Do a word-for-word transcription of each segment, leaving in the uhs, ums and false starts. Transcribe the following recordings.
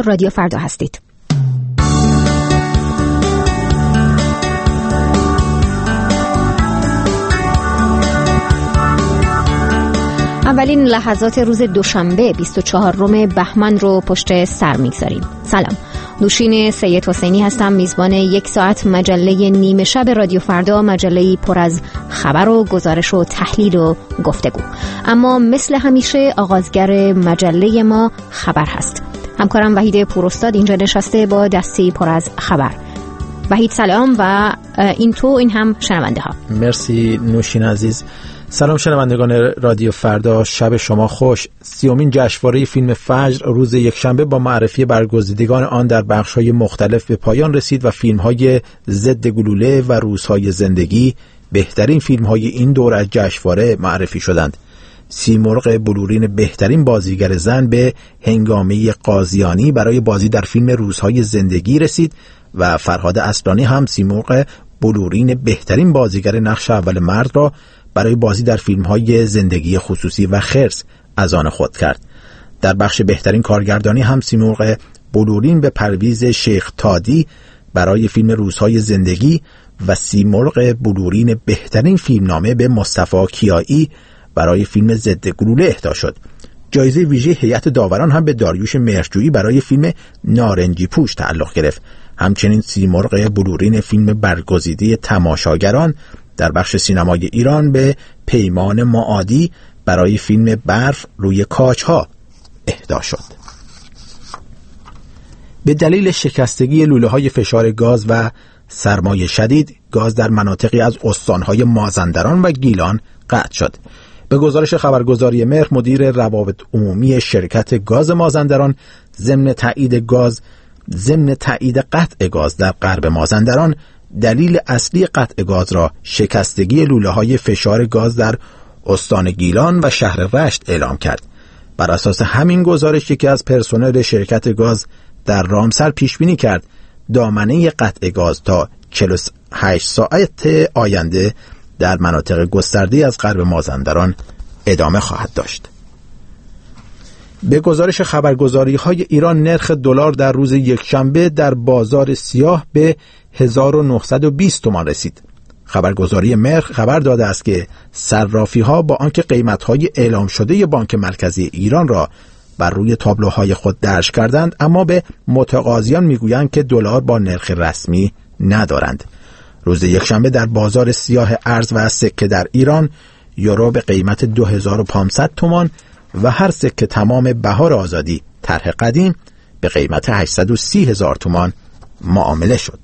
رادیو فردا هستید. اولین لحظات روز دوشنبه بیست و چهارم بهمن رو پشت سر میگذاریم. سلام، نوشین سید حسینی هستم، میزبان یک ساعت مجله نیمه شب رادیو فردا، مجله‌ای پر از خبر و گزارش و تحلیل و گفتگو. اما مثل همیشه آغازگر مجله ما خبر هست. همکارم وحید پوراستاد اینجا نشسته با دستی پر از خبر. وحید سلام و این تو این هم شنونده ها. مرسی نوشین عزیز. سلام شنوندگان رادیو فردا، شب شما خوش. سیومین جشنواره فیلم فجر روز یکشنبه با معرفی برگزیدگان آن در بخش‌های مختلف به پایان رسید و فیلم‌های ضد گلوله و روزهای زندگی بهترین فیلم‌های این دوره از جشنواره معرفی شدند. سیمرغ بلورین بهترین بازیگر زن به هنگامه قاضیانی برای بازی در فیلم روزهای زندگی رسید و فرهاد اصلانی هم سیمرغ بلورین بهترین بازیگر نقش اول مرد را برای بازی در فیلم‌های زندگی خصوصی و خرس از آن خود کرد. در بخش بهترین کارگردانی هم سیمرغ بلورین به پرویز شیخ تادی برای فیلم روزهای زندگی و سیمرغ بلورین بهترین فیلمنامه به مصطفی کیایی برای فیلم ضد گلوله اهدا شد. جایزه ویژه هیئت داوران هم به داریوش مهرجویی برای فیلم نارنجی پوش تعلق گرفت. همچنین سیمرغ بلورین فیلم برگزیده تماشاگران در بخش سینمای ایران به پیمان معادی برای فیلم برف روی کاج‌ها اهدا شد. به دلیل شکستگی لوله‌های فشار گاز و سرمای شدید، گاز در مناطقی از استان‌های مازندران و گیلان قطع شد. به گزارش خبرگزاری مهر، مدیر روابط عمومی شرکت گاز مازندران ضمن تایید گاز ضمن تایید قطع گاز در غرب مازندران، دلیل اصلی قطع گاز را شکستگی لوله‌های فشار گاز در استان گیلان و شهر رشت اعلام کرد. بر اساس همین گزارش یکی از پرسنل شرکت گاز در رامسر پیش بینی کرد دامنه قطع گاز تا چهل و هشت ساعت آینده در مناطق گسترده از غرب مازندران ادامه خواهد داشت. به گزارش خبرگزاری‌های ایران، نرخ دلار در روز یکشنبه در بازار سیاه به هزار و نهصد و بیست تومان رسید. خبرگزاری مهر خبر داده است که صرافی‌ها با آنکه قیمت‌های اعلام شده بانک مرکزی ایران را بر روی تابلوهای خود درج کردند، اما به متقاضیان میگویند که دلار با نرخ رسمی ندارند. روز یکشنبه در بازار سیاه ارز و سکه در ایران، یورو به قیمت دو هزار و پانصد تومان و هر سکه تمام بهار آزادی طرح قدیم به قیمت هشتصد و سی هزار تومان معامله شد.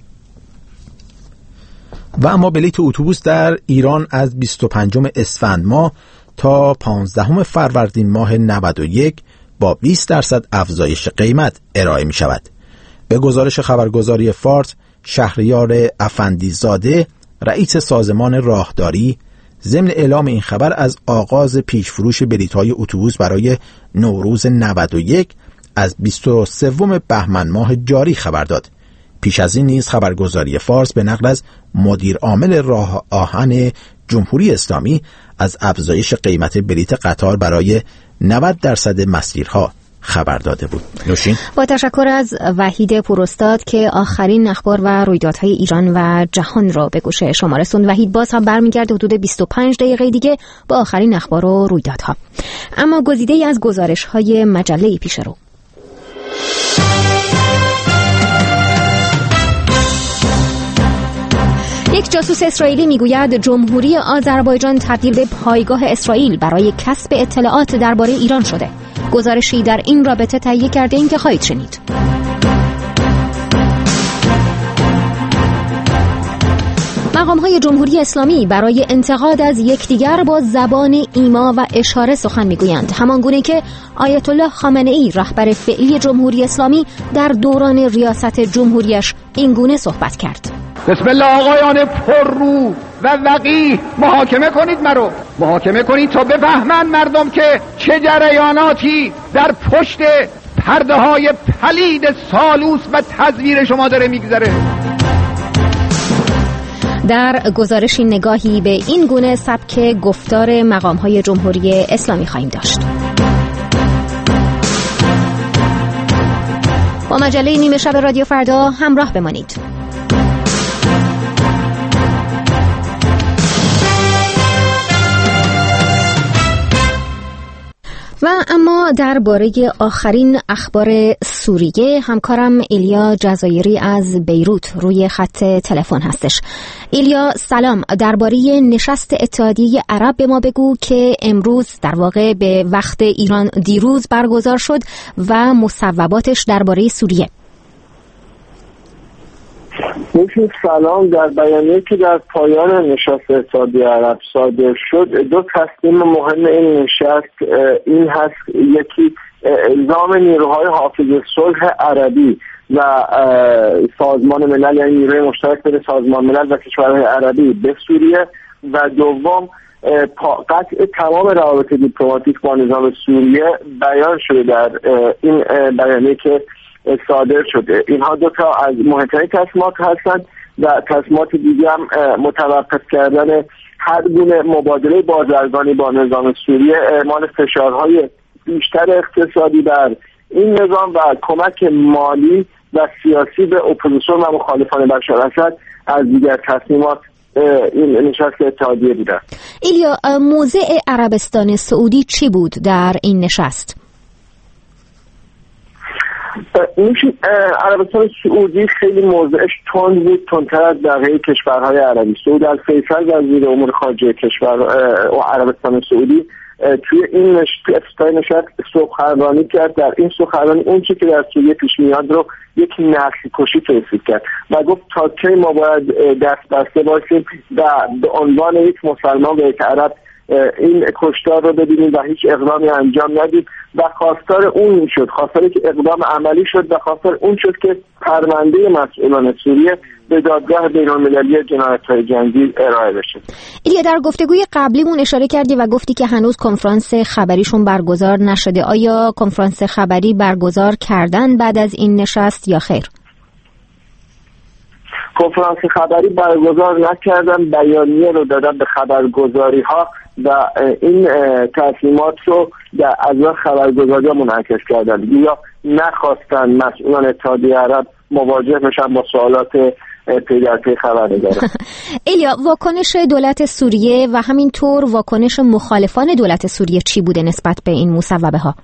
و اما بلیت اتوبوس در ایران از بیست و پنجم اسفند ماه تا پانزدهم فروردین ماه نود و یک با بیست درصد افزایش قیمت ارائه می شود. به گزارش خبرگزاری فارس، شهریار افندیزاده، رئیس سازمان راهداری، ضمن اعلام این خبر از آغاز پیشفروش بلیط‌های اتوبوس برای نوروز نود و یک از بیست و سوم بهمن ماه جاری خبر داد. پیش از این نیز خبرگزاری فارس به نقل از مدیر عامل راه آهن جمهوری اسلامی از افزایش قیمت بلیط قطار برای نود درصد مسیرها خبر داده بود. نوشین. با تشکر از وحید پوراستاد که آخرین اخبار و رویدادهای ایران و جهان را به گوش شما رسوند. وحید باز هم برمیگرده حدود بیست و پنج دقیقه دیگه با آخرین اخبار و رویدادها. اما گزیده‌ای از گزارش‌های مجله پیش رو. یک جاسوس اسرائیلی میگوید جمهوری آذربایجان تبدیل به پایگاه اسرائیل برای کسب اطلاعات درباره ایران شده. گزارشی در این رابطه تهیه کرده این که خواهید شنید. مقام‌های جمهوری اسلامی برای انتقاد از یکدیگر با زبان ایما و اشاره سخن میگویند، همانگونه که آیت الله خامنه‌ای رهبر فعلی جمهوری اسلامی در دوران ریاست جمهوریش اینگونه صحبت کرد. بسم الله آقایان پررو و وقیح، محاکمه کنید مرو محاکمه کنید تا بفهمن مردم که چه جریاناتی در پشت پرده های پلید سالوس و تزویر شما داره میگذره. در گزارشی نگاهی به این گونه سبک گفتار مقام‌های جمهوری اسلامی خواهیم داشت. با مجله نیمه شب رادیو فردا همراه بمانید. و اما درباره آخرین اخبار سوریه همکارم ایلیا جزایری از بیروت روی خط تلفن هستش. ایلیا سلام، درباره نشست اتحادیه عرب به ما بگو که امروز در واقع به وقت ایران دیروز برگزار شد و مصوباتش درباره سوریه. نوشین سلام. در بیانیه‌ای که در پایان نشست اتحادیه عرب صادر شد، دو تصمیم مهم این نشست این هست: یکی اعزام نیروهای حافظ صلح عربی و سازمان ملل، یعنی نیروی مشترک بین سازمان ملل و کشورهای عربی به سوریه، و دوم قطع تمام روابط دیپلماتیک با نظام سوریه بیان شده در این بیانیه که صادر شده. اینها دو تا از مهمترین تصمیمات هستند و تصمیمات دیگه هم متوقف کردن هر گونه مبادله بازرگانی با نظام سوریه، اعمال فشارهای بیشتر اقتصادی بر این نظام و کمک مالی و سیاسی به اپوزیسیون و مخالفان بشار اسد از دیگر تصمیمات این نشست اتحادیه بوده. ایلیا، موضع عربستان سعودی چی بود در این نشست؟ میشه عربستان سعودی خیلی موضعش تند بود، تندتر از بقیه کشورهای عربی. سعود الفیصل وزیر امور خارجه کشور و عربستان سعودی توی این افتتاح نشست سخنرانی کرد. در این سخنرانی اون چیزی که در سوریه پیش میاد رو یک نسل کشی توصیف کرد و گفت تا کی ما باید دست بسته باشیم و به عنوان یک مسلمان و یک عرب این کشتار رو ببینیم و هیچ اقدامی انجام ندید و خواستار اون شد، خواستاری که اقدام عملی شد و خواستار اون شد که پرونده مسئولان سوریه به دادگاه بین‌المللی جنایت‌های جنگی ارائه بشه. ایلیا، در گفتگوی قبلیمون اشاره کردی و گفتی که هنوز کنفرانس خبریشون برگزار نشده. آیا کنفرانس خبری برگزار کردن بعد از این نشست یا خیر؟ کنفرانس خبری برگزار نکردن، بیانیه رو دادن به خبرگزاری ها و این تصمیمات رو در از خبرگزاری ها منعکس کردن. یا نخواستن مسئولان اتحادیه عرب مواجه بشن با سوالات پی در پی خبرنگاران. ایلیا، واکنش دولت سوریه و همینطور واکنش مخالفان دولت سوریه چی بوده نسبت به این مصوبه ها؟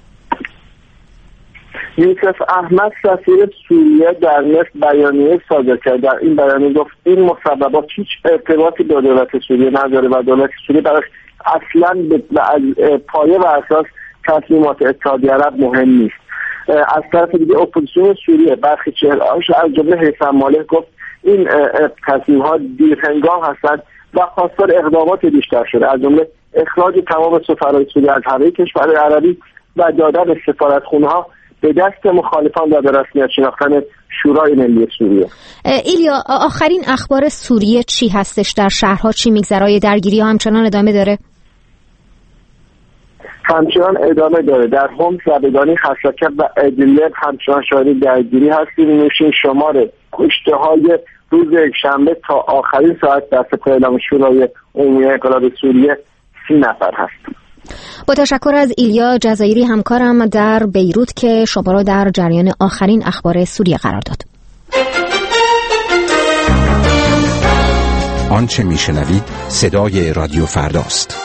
یوسف احمد سفیر سوریه در مصر بیانیه صادر کرد. در این بیانیه گفت این مصوبات هیچ ارتباطی با دولت سوریه نداره و دولت سوریه براش اصلا از پایه و اساس تصمیمات اتحادیه عرب مهم نیست. از طرف دیگه اپوزیسیون سوریه برخی چهره‌هاش از جمله حسن مالک گفت این تصمیم‌ها دیرهنگام هستند و خواستار اقدامات بیشتر شده، از جمله اخراج تمام سفرای سوریه از همه کشورهای عربی و دادن سفارتخونه‌ها به دست مخالفان و به رسمیت شناختن شورای ملی سوریه. ایلیا، آخرین اخبار سوریه چی هستش؟ در شهرها چی میگذره؟ درگیری ها همچنان ادامه داره؟ همچنان ادامه داره. در حمص، زبگانی، خشکه و ادلیب همچنان شاهد درگیری هستیم. نوشین شمار کشته های روز یکشنبه تا آخرین ساعت در سپاه اعلام شورای عمومی انقلاب سوریه سی نفر هست. با تشکر از ایلیا جزایری همکارم در بیروت که شما را در جریان آخرین اخبار سوریه قرار داد. آنچه میشنوید صدای رادیو فرداست.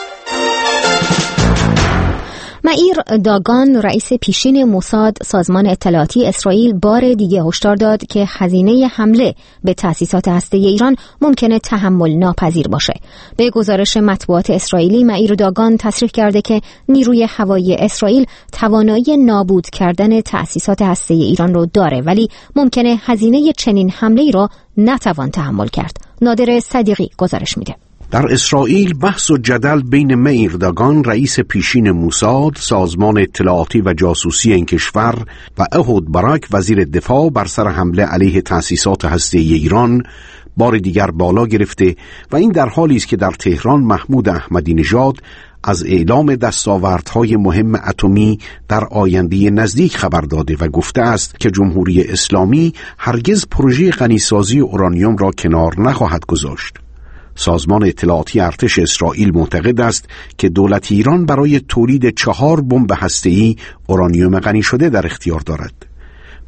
مائیر داگان، رئیس پیشین موساد سازمان اطلاعاتی اسرائیل، بار دیگه هشدار داد که هزینه حمله به تأسیسات هسته‌ای ایران ممکنه تحمل ناپذیر باشه. به گزارش مطبوعات اسرائیلی، مائیر داگان تصریح کرده که نیروی هوایی اسرائیل توانایی نابود کردن تأسیسات هسته‌ای ایران رو داره، ولی ممکنه هزینه چنین حمله‌ای رو نتوان تحمل کرد. نادر صدیقی گزارش میده. در اسرائیل بحث و جدل بین مائیر داگان، رئیس پیشین موساد سازمان اطلاعاتی و جاسوسی این کشور، و اهود باراک، وزیر دفاع، بر سر حمله علیه تأسیسات هسته‌ای ایران بار دیگر بالا گرفته و این در حالی است که در تهران محمود احمدی نژاد از اعلام دستاوردهای مهم اتمی در آینده نزدیک خبر داده و گفته است که جمهوری اسلامی هرگز پروژه غنیسازی اورانیوم را کنار نخواهد گذاشت. سازمان اطلاعاتی ارتش اسرائیل معتقد است که دولت ایران برای تولید چهار بمب هسته‌ای اورانیوم غنی شده در اختیار دارد.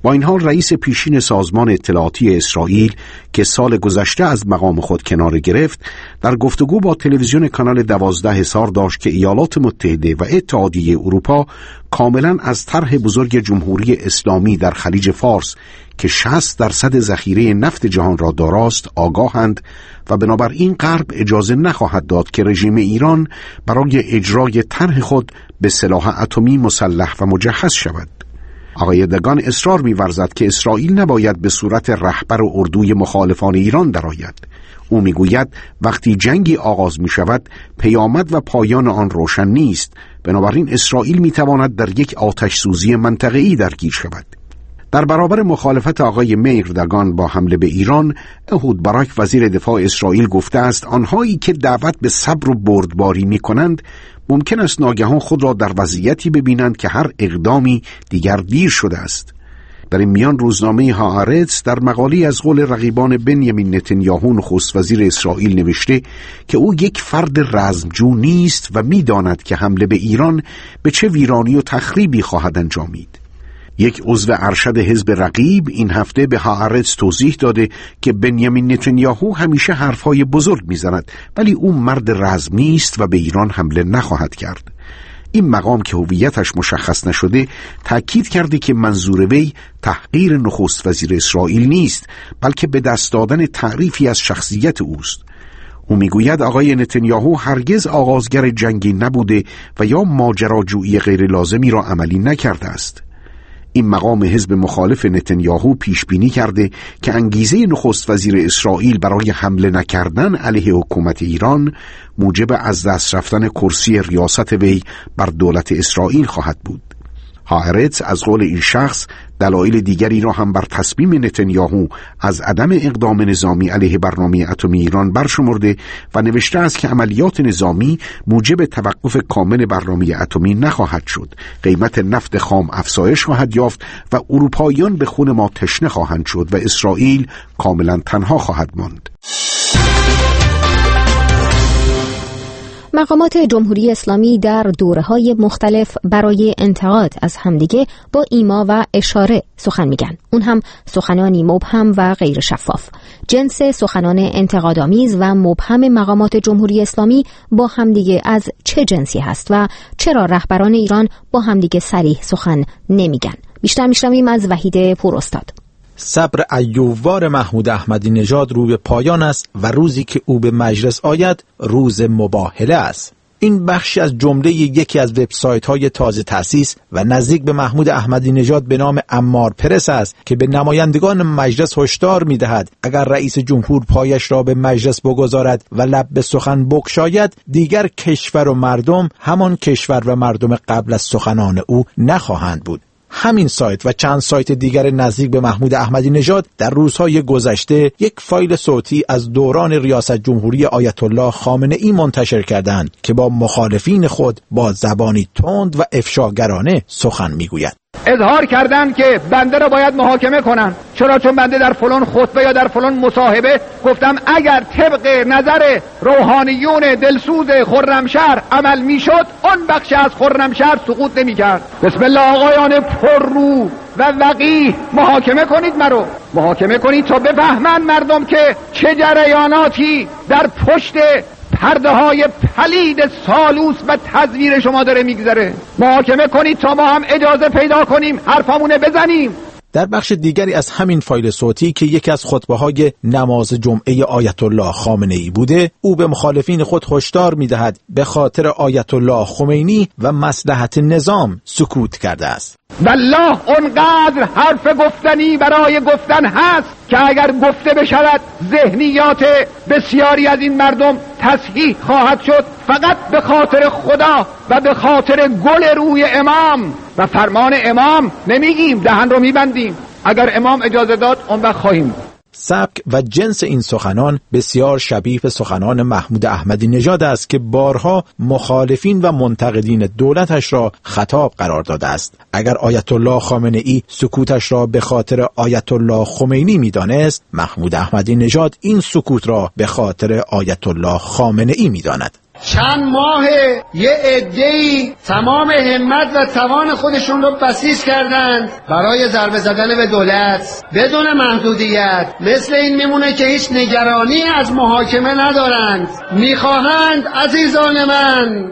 با این حال رئیس پیشین سازمان اطلاعاتی اسرائیل که سال گذشته از مقام خود کناره گرفت، در گفتگو با تلویزیون کانال دوازده اظهار داشت که ایالات متحده و اتحادیه اروپا کاملا از طرح بزرگ جمهوری اسلامی در خلیج فارس که شصت درصد ذخیره نفت جهان را داراست آگاهند و بنابراین غرب اجازه نخواهد داد که رژیم ایران برای اجرای طرح خود به سلاح اتمی مسلح و مجهز شود. آقای دگان اصرار می‌ورزد که اسرائیل نباید به صورت رهبر و اردوی مخالفان ایران درآید. او میگوید وقتی جنگی آغاز می شود پیامد و پایان آن روشن نیست، بنابراین اسرائیل می‌تواند در یک آتش سوزی منطقه‌ای درگیر شود. در برابر مخالفت آقای میر دگان با حمله به ایران، اهود باراک وزیر دفاع اسرائیل گفته است آنهایی که دعوت به صبر و بردباری می کنند ممکن است ناگهان خود را در وضعیتی ببینند که هر اقدامی دیگر دیر شده است. در این میان روزنامه هآرتس در مقالی از قول رقیبان بنیامین نتانیاهو نخست وزیر اسرائیل نوشته که او یک فرد رزمجو نیست و می‌داند که حمله به ایران به چه ویرانی و تخریبی خواهد انجامید. یک عضو ارشد حزب رقیب این هفته به هآرتس توضیح داده که بنیامین نتانیاهو همیشه حرفهای بزرگ میزند ولی او مرد رزم نیست و به ایران حمله نخواهد کرد. این مقام که هویتش مشخص نشده تأکید کرده که منظور وی تحقیر نخست وزیر اسرائیل نیست بلکه به دست دادن تعریفی از شخصیت اوست. او میگوید آقای نتانیاهو هرگز آغازگر جنگی نبوده و یا ماجراجویی غیر لازمی را عملی نکرده است. این مقام حزب مخالف نتانیاهو پیش بینی کرده که انگیزه نخست وزیر اسرائیل برای حمله نکردن علیه حکومت ایران موجب از دست رفتن کرسی ریاست وی بر دولت اسرائیل خواهد بود. هآرتس از قول این شخص دلایل دیگری را هم بر تصمیم نتانیاهو از عدم اقدام نظامی علیه برنامه اتمی ایران برشمرده و نوشته است که عملیات نظامی موجب توقف کامل برنامه اتمی نخواهد شد. قیمت نفت خام افزایش خواهد یافت و اروپاییان به خون ما تشنه خواهند شد و اسرائیل کاملا تنها خواهد ماند. مقامات جمهوری اسلامی در دوره‌های مختلف برای انتقاد از همدیگه با ایما و اشاره سخن میگن. اون هم سخنانی مبهم و غیر شفاف. جنس سخنان انتقادآمیز و مبهم مقامات جمهوری اسلامی با همدیگه از چه جنسی هست و چرا رهبران ایران با همدیگه صریح سخن نمیگن؟ بیشتر میشنویم از وحید پوراستاد. صبر ایوبوار محمود احمدی نژاد رو به پایان است و روزی که او به مجلس آید روز مباهله است. این بخشی از جمله یکی از وبسایت‌های تازه تأسیس و نزدیک به محمود احمدی نژاد به نام امار پرس است که به نمایندگان مجلس هشدار می‌دهد اگر رئیس جمهور پایش را به مجلس بگذارد و لب به سخن بگشاید دیگر کشور و مردم همان کشور و مردم قبل از سخنان او نخواهند بود. همین سایت و چند سایت دیگر نزدیک به محمود احمدی نژاد در روزهای گذشته یک فایل صوتی از دوران ریاست جمهوری آیت الله خامنه ای منتشر کردند که با مخالفین خود با زبانی تند و افشاگرانه سخن میگوید. اظهار کردن که بنده را باید محاکمه کنن. چرا؟ چون بنده در فلان خطبه یا در فلان مصاحبه گفتم اگر طبق نظر روحانیون دلسوز خرمشهر عمل میشد اون بخش از خرمشهر سقوط نمیکرد. بسم الله آقایان پررو و وقیح، محاکمه کنید مرو، محاکمه کنید تا بفهمن مردم که چه جریاناتی در پشت پرده های پلید سالوس و تزویر شما داره میگذره. محاکمه کنید تا ما هم اجازه پیدا کنیم حرفامونه بزنیم. در بخش دیگری از همین فایل صوتی که یکی از خطبه‌های نماز جمعه آیت الله خامنه ای بوده، او به مخالفین خود هشدار می‌دهد به خاطر آیت الله خمینی و مصلحت نظام سکوت کرده است. والله اونقدر حرف گفتنی برای گفتن هست که اگر گفته بشود ذهنیات بسیاری از این مردم تصحیح خواهد شد، فقط به خاطر خدا و به خاطر گل روی امام و فرمان امام نمیگیم، دهن رو میبندیم. اگر امام اجازه داد اون وقت خواهیم. سبک و جنس این سخنان بسیار شبیه به سخنان محمود احمدی نژاد است که بارها مخالفین و منتقدین دولتش را خطاب قرار داده است. اگر آیت الله خامنه ای سکوتش را به خاطر آیت الله خمینی می‌دانست، محمود احمدی نژاد این سکوت را به خاطر آیت الله خامنه ای می‌داند. چند ماه یه عده‌ای تمام همت و توان خودشون رو بسیج کردند برای ضربه زدن به دولت بدون محدودیت. مثل این میمونه که هیچ نگرانی از محاکمه ندارند. میخواهند عزیزان من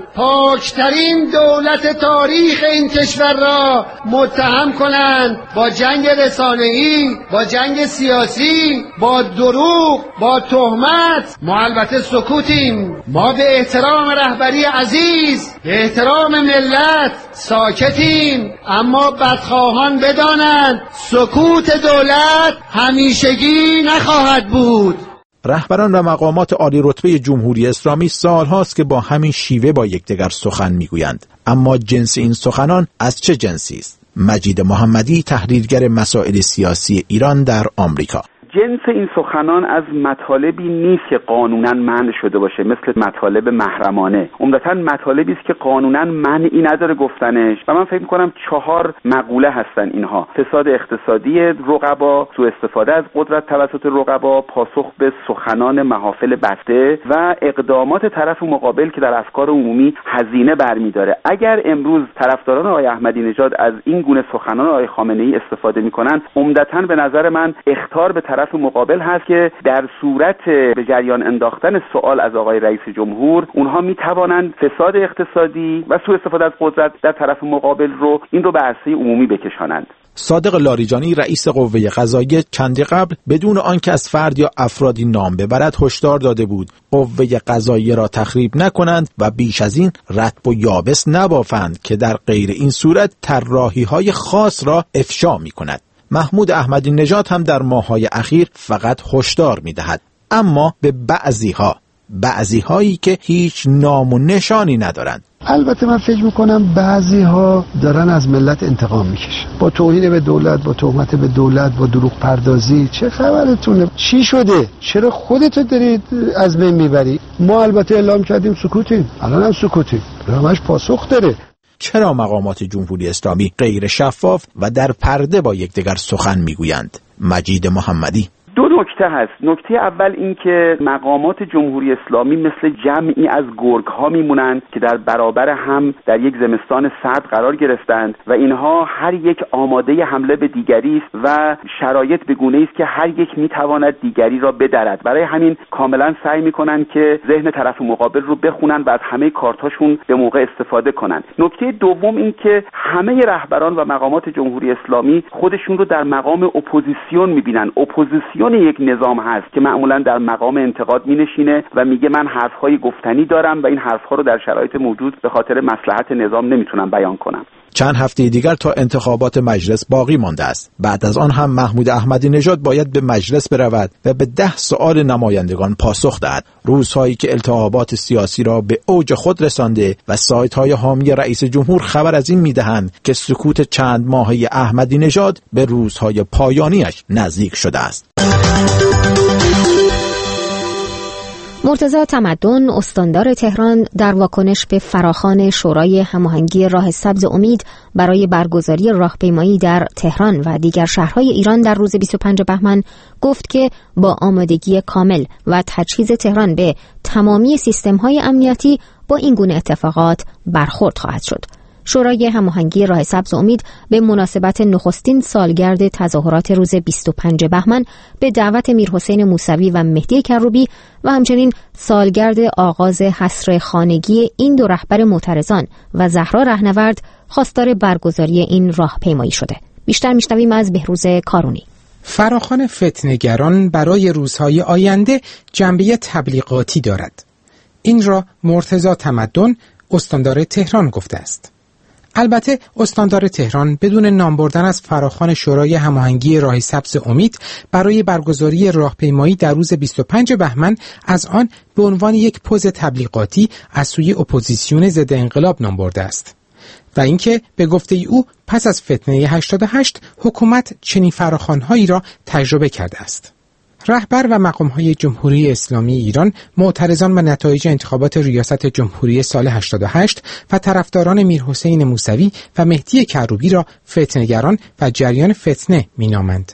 پاکترین دولت تاریخ این کشور را متهم کنند با جنگ رسانه‌ای، با جنگ سیاسی، با دروغ، با تهمت. ما البته سکوتیم. ما به احترام رهبری عزیز، به احترام ملت ساکتیم، اما بدخواهان بدانند سکوت دولت همیشگی نخواهد بود. رهبران و مقامات عالی رتبه جمهوری اسلامی سالهاست که با همین شیوه با یکدیگر سخن میگویند، اما جنس این سخنان از چه جنسی است؟ مجید محمدی، تحلیلگر مسائل سیاسی ایران در آمریکا: جنس این سخنان از مطالبی نیست که قانونا منع شده باشه، مثل مطالب محرمانه. عمدتاً مطالبی است که قانونا منعی نداره گفتنش و من فکر می‌کنم چهار مقوله هستن اینها: فساد اقتصادی رقبا، سوء استفاده از قدرت توسط رقبا، پاسخ به سخنان محافل بسته و اقدامات طرف مقابل که در افکار عمومی هزینه برمی‌داره. اگر امروز طرفداران آقای احمدی نژاد از این گونه سخنان آقای خامنه‌ای استفاده می‌کنن، عمدتاً به نظر من اخطار به طرف مقابل هست که در صورت به جریان انداختن سوال از آقای رئیس جمهور اونها می توانند فساد اقتصادی و سوء استفاده از قدرت در طرف مقابل رو این رو به عرصه عمومی بکشانند. صادق لاریجانی، رئیس قوه قضاییه، چندی قبل بدون آنکه از فرد یا افرادی نام ببرد هشدار داده بود قوه قضاییه را تخریب نکنند و بیش از این رطب و یابس نبافند که در غیر این صورت طراحی‌های خاص را افشا می‌کند. محمود احمدی نژاد هم در ماه‌های اخیر فقط هشدار می‌دهد، اما به بعضی‌ها، بعضی‌هایی که هیچ نام و نشانی ندارند. البته من فکر میکنم بعضی ها دارن از ملت انتقام میکشن، با توهین به دولت، با تهمت به دولت، با دروغ پردازی. چه خبرتونه؟ چی شده؟ چرا خودتو دارید از بین میبری؟ ما البته اعلام کردیم سکوتیم، الان هم سکوتیم، همش پاسخ داره. چرا مقامات جمهوری اسلامی غیر شفاف و در پرده با یکدیگر سخن میگویند؟ مجید محمدی: دو نکته هست. نکته اول این که مقامات جمهوری اسلامی مثل جمعی از گرگ ها میمونند که در برابر هم در یک زمستان سرد قرار گرفتند و اینها هر یک آماده حمله به دیگری است و شرایط به گونه‌ای است که هر یک میتواند دیگری را بدرد. برای همین کاملا سعی میکنند که ذهن طرف مقابل رو بخونن و از همه کارتاشون به موقع استفاده کنند. نکته دوم این که همه رهبران و مقامات جمهوری اسلامی خودشون رو در مقام اپوزیسیون میبینن. اپوزیسیون یک نظام هست که معمولا در مقام انتقاد می نشینه و میگه من حرفهای گفتنی دارم و این حرفها رو در شرایط موجود به خاطر مصلحت نظام نمیتونم بیان کنم. چند هفته دیگر تا انتخابات مجلس باقی مانده است. بعد از آن هم محمود احمدی نژاد باید به مجلس برود و به ده سؤال نمایندگان پاسخ دهد. روزهایی که التهابات سیاسی را به اوج خود رسانده و سایت‌های حامی رئیس جمهور خبر از این می‌دهند که سکوت چند ماهه احمدی نژاد به روزهای پایانیش نزدیک شده است. مرتضی تمدن، استاندار تهران، در واکنش به فراخوان شورای هماهنگی راه سبز امید برای برگزاری راهپیمایی در تهران و دیگر شهرهای ایران در روز بیست و پنجم بهمن گفت که با آمادگی کامل و تجهیز تهران به تمامی سیستم‌های امنیتی با این گونه اتفاقات برخورد خواهد شد. شورای هماهنگی راه سبز امید به مناسبت نخستین سالگرد تظاهرات روز بیست و پنجم بهمن به دعوت میرحسین موسوی و مهدی کروبی و همچنین سالگرد آغاز حصر خانگی این دو رهبر معترضان و زهرا رهنورد خواستار برگزاری این راهپیمایی شده. بیشتر میشنویم از بهروز کارونی. فراخوان فتنه‌گران برای روزهای آینده جنبه تبلیغاتی دارد. این را مرتضی تمدن، استاندار تهران، گفته است. البته استاندار تهران بدون نام بردن از فراخوان شورای هماهنگی راه سبز امید برای برگزاری راهپیمایی در روز بیست و پنجم بهمن از آن به عنوان یک پوز تبلیغاتی از سوی اپوزیسیون ضد انقلاب نام برده است و اینکه به گفته او پس از فتنه هشتاد و هشت حکومت چنین فراخوان‌هایی را تجربه کرده است. رهبر و مقام‌های جمهوری اسلامی ایران معترضان و نتایج انتخابات ریاست جمهوری سال هشتاد و هشت و طرفداران میرحسین موسوی و مهدی کروبی را فتنه‌گران و جریان فتنه می‌نامند.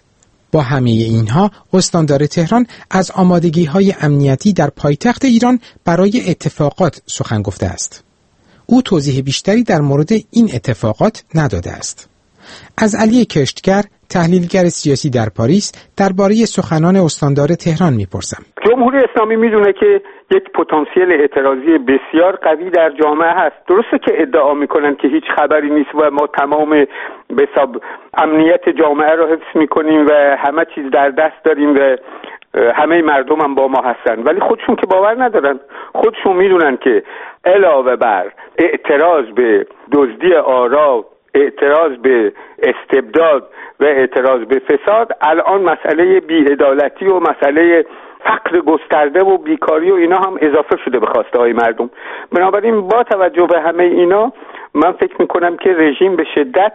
با همه اینها استاندار تهران از آمادگی‌های امنیتی در پایتخت ایران برای اتفاقات سخن گفته است. او توضیح بیشتری در مورد این اتفاقات نداده است. از علی کشتگر، تحلیلگر سیاسی در پاریس، درباره سخنان استاندار تهران میپرسم. جمهوری اسلامی میدونه که یک پتانسیل اعتراضی بسیار قوی در جامعه هست. درسته که ادعا میکنن که هیچ خبری نیست و ما تمام به حساب امنیت جامعه رو حفظ میکنیم و همه چیز در دست داریم و همه مردم هم با ما هستن، ولی خودشون که باور ندارن. خودشون میدونن که علاوه بر اعتراض به دزدی آرا، اعتراض به استبداد و اعتراض به فساد، الان مسئله بی‌عدالتی و مسئله فقر گسترده و بیکاری و اینا هم اضافه شده به خواسته های مردم. بنابراین با توجه به همه اینا من فکر میکنم که رژیم به شدت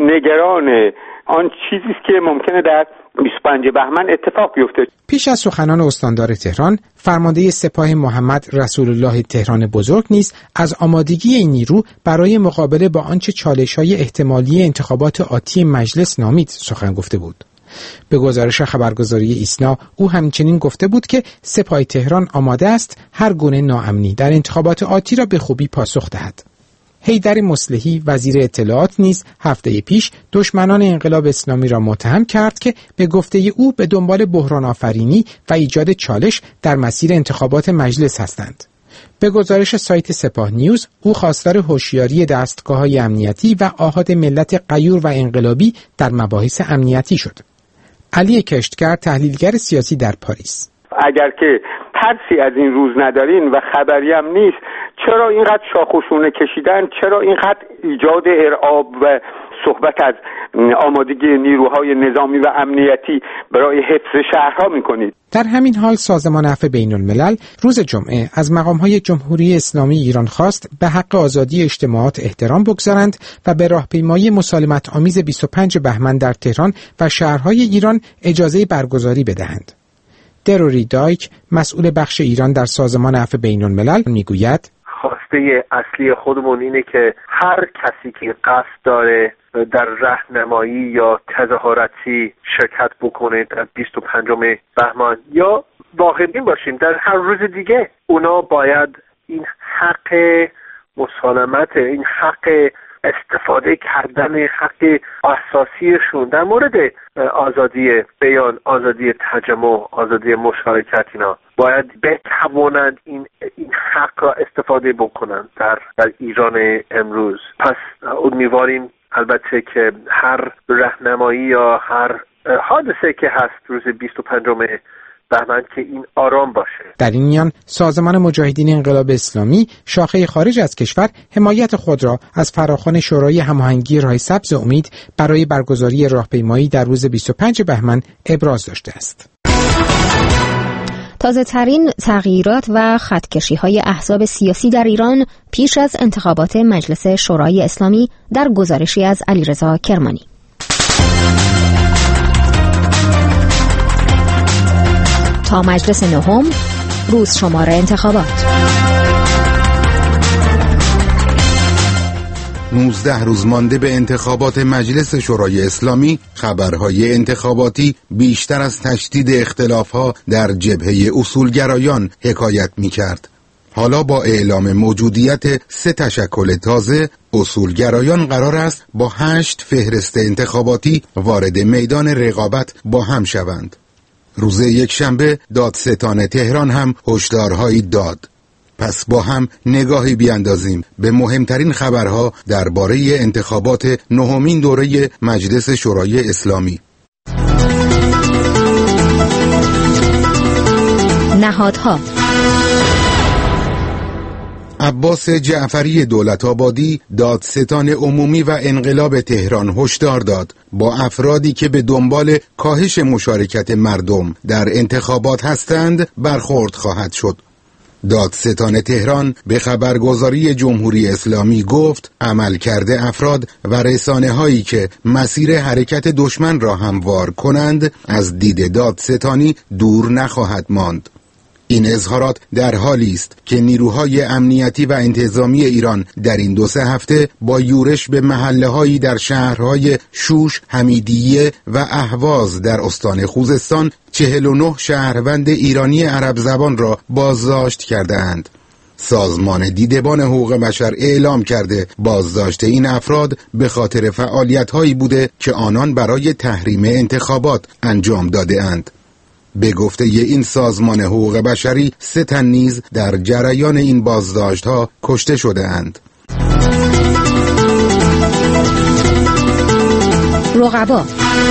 نگران آن چیزی است که ممکنه در بیست و پنجم بهمن اتفاق بیفته. پیش از سخنان استاندار تهران، فرمانده سپاه محمد رسول الله تهران بزرگ نیز از آمادگی این نیرو برای مقابله با آنچه چالش‌های احتمالی انتخابات آتی مجلس نامید سخن گفته بود. به گزارش خبرگزاری ایسنا، او همچنین گفته بود که سپاه تهران آماده است هر گونه ناامنی در انتخابات آتی را به خوبی پاسخ دهد. حیدر مصلحی وزیر اطلاعات نیز هفته پیش دشمنان انقلاب اسلامی را متهم کرد که به گفته او به دنبال بحران آفرینی و ایجاد چالش در مسیر انتخابات مجلس هستند. به گزارش سایت سپاه نیوز، او خواستار هوشیاری دستگاه‌های امنیتی و آحاد ملت غیور و انقلابی در مباحث امنیتی شد. علی کشتگر، تحلیلگر سیاسی در پاریس: اگر که ترسی از این روز ندارین و خبری هم نیست، چرا اینقدر شاخ و شونه کشیدن؟ چرا اینقدر ایجاد ارعاب و صحبت از آمادگی نیروهای نظامی و امنیتی برای حفظ شهرها میکنید؟ در همین حال سازمان عفو بین الملل روز جمعه از مقامهای جمهوری اسلامی ایران خواست به حق آزادی اجتماعات احترام بگذارند و به راهپیمایی مسالمت آمیز بیست و پنجم بهمن در تهران و شهرهای ایران اجازه برگزاری بدهند. دروری دایک، مسئول بخش ایران در سازمان عفو بین الملل، میگوید خواسته اصلی خودمون اینه که هر کسی که قصد داره در راهنمایی یا تظاهراتی شرکت بکنه در بیست و پنجم بهمن یا واقع‌بین باشیم در هر روز دیگه، اونا باید این حق مسالمت، این حق استفاده کردن حق اساسیشون در مورد آزادی بیان، آزادی تجمع، آزادی مشارکت، اینا باید بتوانند این این حق را استفاده بکنند در در ایران امروز. پس امیدواریم البته که هر راهنمایی یا هر حادثه که هست روز بیست و پنجم بهمن که این آرام باشه. در این میان سازمان مجاهدین انقلاب اسلامی شاخه خارج از کشور حمایت خود را از فراخوان شورای هماهنگی راه سبز امید برای برگزاری راهپیمایی در روز بیست و پنجم بهمن ابراز داشته است. تازه ترین تغییرات و خطکشی های احزاب سیاسی در ایران پیش از انتخابات مجلس شورای اسلامی در گزارشی از علیرضا کرمانی. تا مجلس نهم، روز شمار انتخابات. نوزده روز مانده به انتخابات مجلس شورای اسلامی، خبرهای انتخاباتی بیشتر از تشدید اختلافها در جبهه اصولگرایان حکایت می کرد. حالا با اعلام موجودیت سه تشکل تازه، اصولگرایان قرار است با هشت فهرست انتخاباتی وارد میدان رقابت با هم شوند. روز یک شنبه دادستان تهران هم هشدارهایی داد. پس با هم نگاهی بیاندازیم به مهمترین خبرها درباره انتخابات نهمین دوره مجلس شورای اسلامی. نهادها: عباس جعفری دولت‌آبادی، دادستان عمومی و انقلاب تهران، هشدار داد با افرادی که به دنبال کاهش مشارکت مردم در انتخابات هستند برخورد خواهد شد. دادستان تهران به خبرگزاری جمهوری اسلامی گفت عملکرد افراد و رسانه هایی که مسیر حرکت دشمن را هموار کنند از دید دادستانی دور نخواهد ماند. این اظهارات در حالی است که نیروهای امنیتی و انتظامی ایران در این دو سه هفته با یورش به محله‌هایی در شهرهای شوش، حمیدیه و اهواز در استان خوزستان چهل و نه شهروند ایرانی عرب زبان را بازداشت کردند. سازمان دیدبان حقوق بشر اعلام کرده بازداشت این افراد به خاطر فعالیت‌هایی بوده که آنان برای تحریم انتخابات انجام داده اند. به گفته این سازمان حقوق بشری سه تن نیز در جریان این بازداشت‌ها کشته شده اند. رقبا.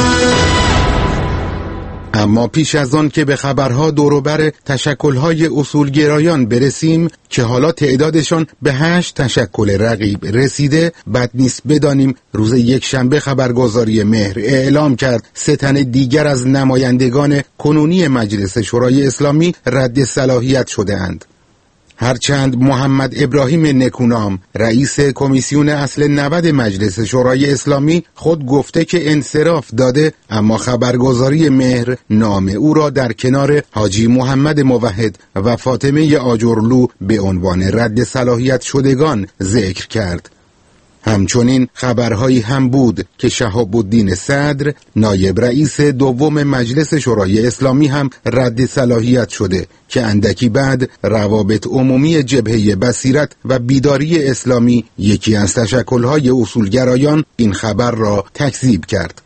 اما پیش از آن که به خبرها دوروبر تشکل‌های اصولگرایان برسیم که حالا تعدادشان به هشت تشکل رقیب رسیده، بد نیست بدانیم روز یکشنبه خبرگزاری مهر اعلام کرد سه تن دیگر از نمایندگان کنونی مجلس شورای اسلامی رد صلاحیت شده اند. هرچند محمد ابراهیم نکونام رئیس کمیسیون اصل نود مجلس شورای اسلامی خود گفته که انصراف داده، اما خبرگزاری مهر نام او را در کنار حاجی محمد موحد و فاطمه آجرلو به عنوان رد صلاحیت شدگان ذکر کرد. همچنین خبرهایی هم بود که شهاب الدین صدر نایب رئیس دوم مجلس شورای اسلامی هم رد صلاحیت شده که اندکی بعد روابط عمومی جبهه بصیرت و بیداری اسلامی، یکی از تشکل‌های اصولگرایان، این خبر را تکذیب کرد.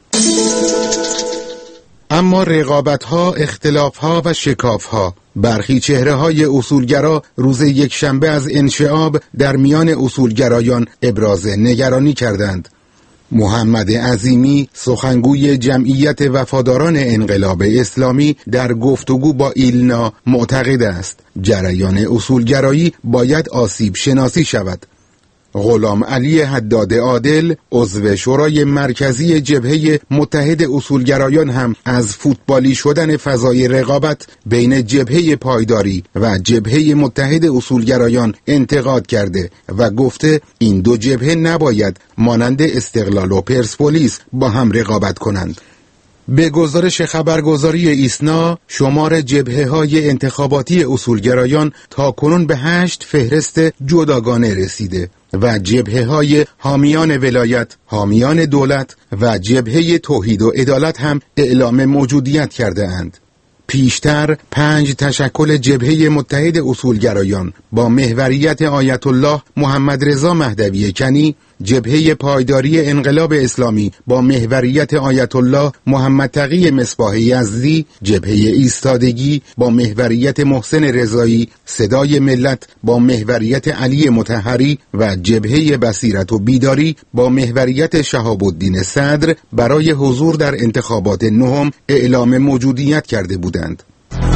اما رقابت‌ها، اختلاف‌ها و شکاف‌ها، برخی چهره‌های اصولگرا روز یکشنبه از انشعاب در میان اصولگرایان ابراز نگرانی کردند. محمد عظیمی سخنگوی جمعیت وفاداران انقلاب اسلامی در گفتگو با ایلنا معتقد است جریان اصولگرایی باید آسیب شناسی شود. غلام علی حداد عادل عضو شورای مرکزی جبهه متحد اصولگرایان هم از فوتبالی شدن فضای رقابت بین جبهه پایداری و جبهه متحد اصولگرایان انتقاد کرده و گفته این دو جبهه نباید مانند استقلال و پرسپولیس با هم رقابت کنند. به گزارش خبرگزاری ایسنا، شمار جبهه‌های انتخاباتی اصولگرایان تا کنون به هشت فهرست جداگانه رسیده و جبهه‌های حامیان ولایت، حامیان دولت و جبهه توحید و عدالت هم اعلام موجودیت کرده اند. پیشتر پنج تشکل جبهه متحد اصولگرایان با محوریت آیت الله محمد رضا مهدوی کنی، جبهه پایداری انقلاب اسلامی با محوریت آیت الله محمد تقی مصباح یزدی، جبهه ایستادگی با محوریت محسن رضایی، صدای ملت با محوریت علی مطهری و جبهه بصیرت و بیداری با محوریت شهاب الدین صدر برای حضور در انتخابات نهم اعلام موجودیت کرده بودند.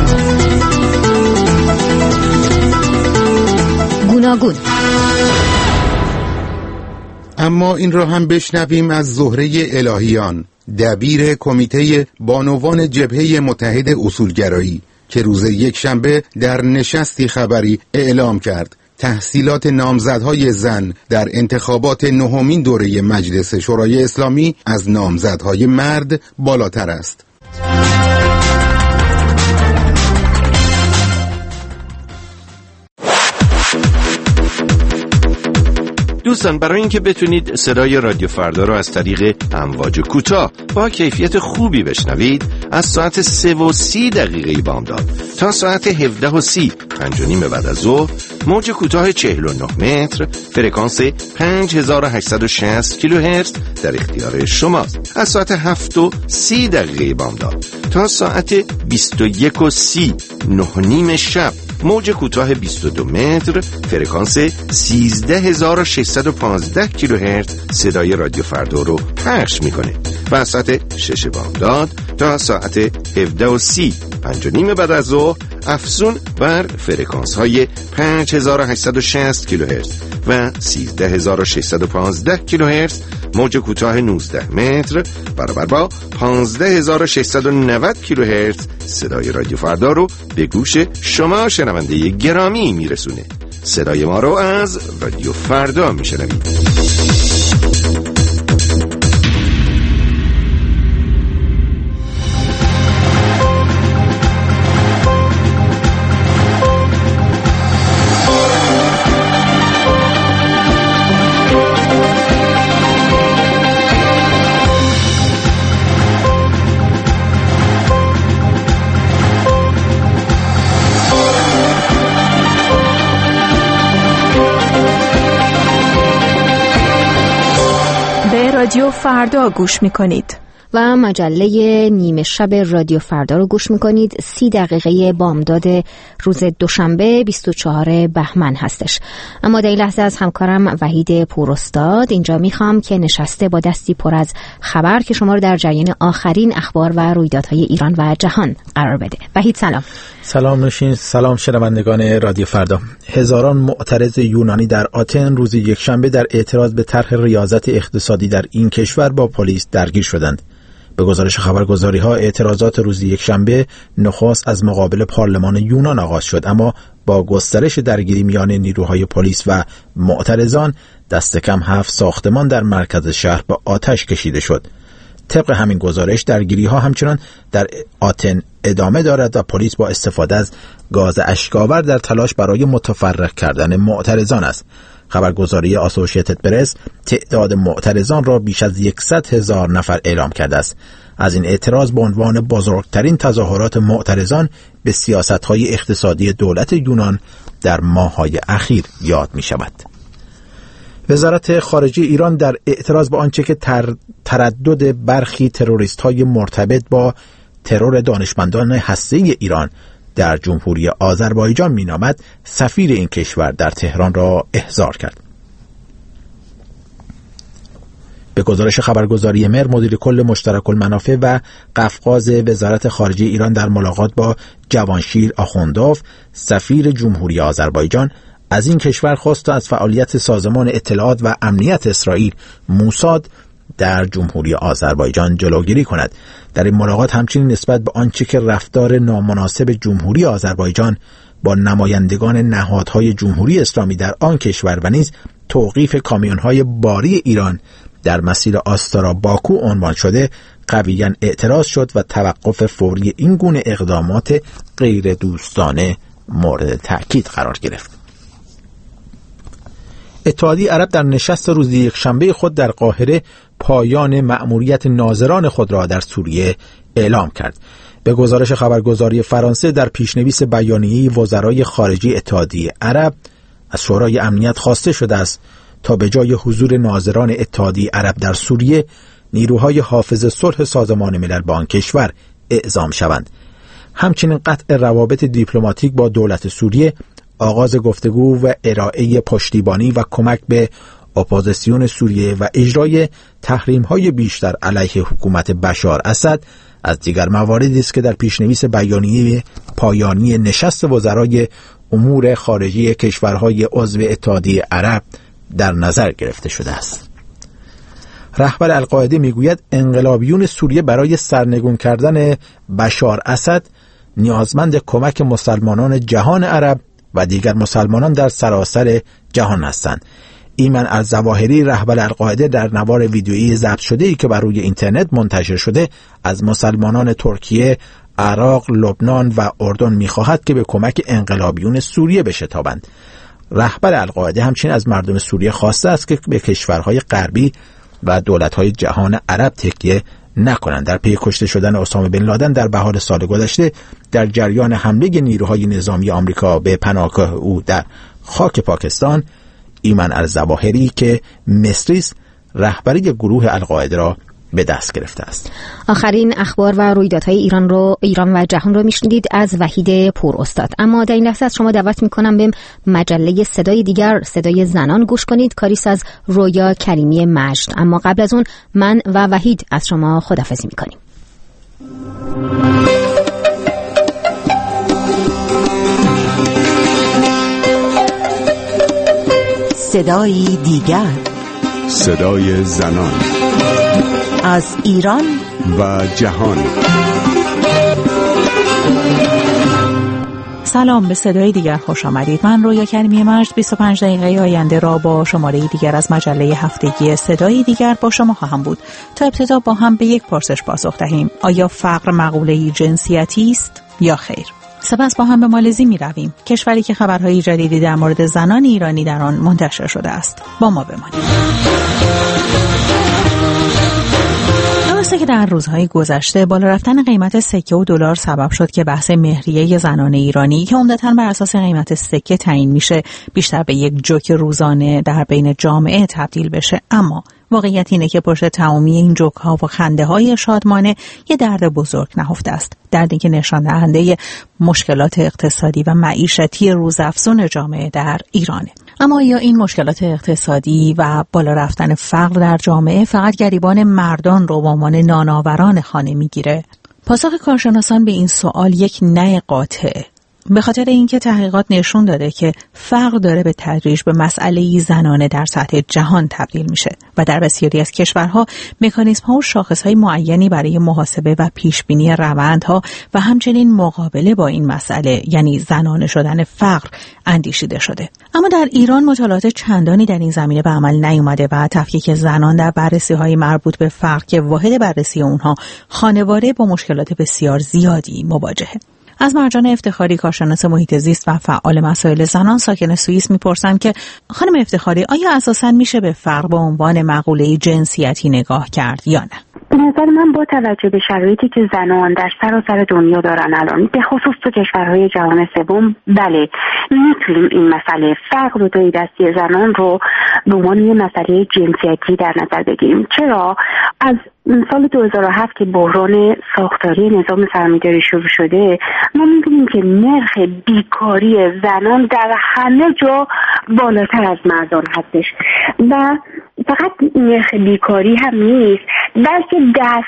گوناگون. اما این را هم بشنویم از زهره الهیان، دبیر کمیته بانوان جبهه متحد اصولگرایی، که روز یکشنبه در نشستی خبری اعلام کرد تحصیلات نامزدهای زن در انتخابات نهمین دوره مجلس شورای اسلامی از نامزدهای مرد بالاتر است. دوستان، برای اینکه بتونید صدای رادیو فردا رو از طریق امواج کوتاه با کیفیت خوبی بشنوید، از ساعت سه و سی دقیقه بامداد تا ساعت هفده و سی پنج و نیم بعد از ظهر، موج کوتاه چهل و نه متر فرکانس پنج هزار و هشتصد و شصت کیلوهرتز در اختیار شماست. از ساعت هفت و سی دقیقه بامداد تا ساعت بیست و یک و سی نه و نیم شب، موج کوتاه بیست و دو متر فرکانس سیزده هزار و ششصد و پانزده کیلوهرتز صدای رادیو فردا رو پخش میکنه و از ساعت شش بامداد تا ساعت هفده و سی پنج و نیم بعد از ظهر افزون بر فرکانس های پنج هزار و هشتصد و شصت کیلوهرتز و سیزده هزار و ششصد و پانزده کیلوهرتز موج کوتاه نوزده متر برابر با پانزده هزار و ششصد و نود کیلوهرتز صدای رادیو فردا رو به گوش شما شنونده گرامی میرسونه. صدای ما رو از رادیو فردا میشنوید. رادیو فردا گوش میکنید و مجله نیمه شب رادیو فردا رو گوش میکنید. سی دقیقه بامداد روز دوشنبه بیست و چهارم بهمن هستش. اما در این لحظه از همکارم وحید پوراستاد اینجا میخوام که نشسته با دستی پر از خبر که شما رو در جریان آخرین اخبار و رویدادهای ایران و جهان قرار بده. وحید سلام. سلام نوشین، سلام شنوندگان رادیو فردا. هزاران معترض یونانی در آتن روز یکشنبه در اعتراض به طرح ریاضت اقتصادی در این کشور با پلیس درگیر شدند. به گزارش خبرگزاری‌ها اعتراضات روز یکشنبه نخست از مقابل پارلمان یونان آغاز شد، اما با گسترش درگیری میان نیروهای پلیس و معترضان دست کم هفت ساختمان در مرکز شهر به آتش کشیده شد. طبق همین گزارش درگیری‌ها همچنان در آتن ادامه دارد و پلیس با استفاده از گاز اشک‌آور در تلاش برای متفرق کردن معترضان است. خبرگزاری آسوشیتد پرس تعداد معترضان را بیش از صد هزار نفر اعلام کرده است. از این اعتراض به عنوان بزرگترین تظاهرات معترضان به سیاست‌های اقتصادی دولت یونان در ماه‌های اخیر یاد می‌شود. وزارت خارجه ایران در اعتراض به آنچه که تر... تردد برخی تروریست‌های مرتبط با ترور دانشمندان هسته‌ای ایران در جمهوری آذربایجان مینامد، سفیر این کشور در تهران را احضار کرد. به گزارش خبرگزاری مهر، مدیر کل مشترک المنافع و قفقاز وزارت خارجه ایران در ملاقات با جوانشیر آخوندوف، سفیر جمهوری آذربایجان، از این کشور خواست تا از فعالیت سازمان اطلاعات و امنیت اسرائیل موساد در جمهوری آذربایجان جلوگیری کند. در این ملاقات همچنین نسبت به آنچه که رفتار نامناسب جمهوری آذربایجان با نمایندگان نهادهای جمهوری اسلامی در آن کشور و نیز توقیف کامیون‌های باری ایران در مسیر آستارا باکو عنوان شده قویاً اعتراض شد و توقف فوری این گونه اقدامات غیر دوستانه مورد تأکید قرار گرفت. اتحادیه عرب در نشست روز یکشنبه خود در قاهره پایان مأموریت ناظران خود را در سوریه اعلام کرد. به گزارش خبرگزاری فرانسه، در پیشنویس بیانیه وزرای خارجه اتحادیه عرب از شورای امنیت خواسته شده است تا به جای حضور ناظران اتحادیه عرب در سوریه، نیروهای حافظ صلح سازمان ملل با آن کشور اعزام شوند. همچنین قطع روابط دیپلماتیک با دولت سوریه، آغاز گفتگو و ارائه پشتیبانی و کمک به اپوزیسیون سوریه و اجرای تحریم‌های بیشتر علیه حکومت بشار اسد از دیگر مواردی است که در پیشنویس بیانیه پایانی نشست وزرای امور خارجه کشورهای عضو اتحادیه عرب در نظر گرفته شده است. رهبر القاعده میگوید انقلابیون سوریه برای سرنگون کردن بشار اسد نیازمند کمک مسلمانان جهان عرب و دیگر مسلمانان در سراسر جهان هستند. ایمن الظواهری، رهبر القاعده، در نوار ویدیویی ضبط شده‌ای که بر روی اینترنت منتشر شده از مسلمانان ترکیه، عراق، لبنان و اردن می‌خواهد که به کمک انقلابیون سوریه بشتابند. رهبر القاعده همچنین از مردم سوریه خواسته است که به کشورهای غربی و دولت‌های جهان عرب تکیه نکنند. در پی کشته شدن اسامه بن لادن در بهار سال گذشته در جریان حمله نیروهای نظامی آمریکا به پناهگاه او در خاک پاکستان، ایمن الظواهری که مصری است رهبری گروه القاعده را به دست گرفته است. آخرین اخبار و رویدادهای ایران رو ایران و جهان رو میشنیدید از وحید پوراستاد. اما در این لحظه از شما دعوت میکنم به مجله صدای دیگر، صدای زنان گوش کنید، کاریست از رویا کریمی مجد. اما قبل از اون من و وحید از شما خداحافظی میکنیم. صدای دیگر، صدای زنان از ایران و جهان. سلام، به صدای دیگر خوش آمدید. من رویا کریمی مجد بیست و پنج دقیقه آینده را با شماره دیگر از مجله هفتگی صدای دیگر با شما خواهم بود. تا ابتدا با هم به یک پرسش پاسخ دهیم: آیا فقر مقوله‌ای جنسیتی است یا خیر؟ سپس با هم به مالزی می رویم، کشوری که خبرهای جدیدی در مورد زنان ایرانی در آن منتشر شده است. با ما بمانید. درسته که در روزهای گذشته بالا رفتن قیمت سکه و دلار سبب شد که بحث مهریه زنان ایرانی که عمدتاً بر اساس قیمت سکه تعیین میشه بیشتر به یک جوک روزانه در بین جامعه تبدیل بشه. اما واقعیت اینه که پشت تمامی این جوک‌ها و خنده‌های شادمانه یه درد بزرگ نهفته است. دردی که نشان دهنده مشکلات اقتصادی و معیشتی روزافزون جامعه در ایرانه. اما یا این مشکلات اقتصادی و بالا رفتن فقر در جامعه فقط گریبان مردان رو به عنوان نانآوران خانه میگیره؟ پاسخ کارشناسان به این سوال یک نه قاطعه. به خاطر اینکه تحقیقات نشون داده که فقر داره به تدریج به مسئله زنانه در سطح جهان تبدیل میشه و در بسیاری از کشورها مکانیزم‌ها و شاخص‌های معینی برای محاسبه و پیشبینی روندها و همچنین مقابله با این مسئله یعنی زنانه شدن فقر اندیشیده شده. اما در ایران مطالعات چندانی در این زمینه به عمل نیامده و تفکیک زنان در بررسی‌های مربوط به فقر که واحد بررسی اونها خانواده با مشکلات بسیار زیادی مواجهه. از مرجان افتخاری کارشناس محیط زیست و فعال مسائل زنان ساکن سوئیس میپرسم که خانم افتخاری آیا اساساً میشه به فقر به عنوان مقوله جنسیتی نگاه کرد یا نه؟ به نظر من با توجه به شرایطی که زنان در سراسر دنیا دارن الان به خصوص تو کشورهای جهان سوم، بله میتونیم این مسئله فقر و تاییدستی زنان رو به عنوان یه مسئله جنسیتی در نظر بگیریم. چرا؟ از سال دو هزار و هفت که بحران ساختاری نظام سرمایه‌داری شروع شده ما می‌بینیم که نرخ بیکاری زنان در همه جا بالاتر از مردان هستش و فقط نرخ بیکاری هم نیست بلکه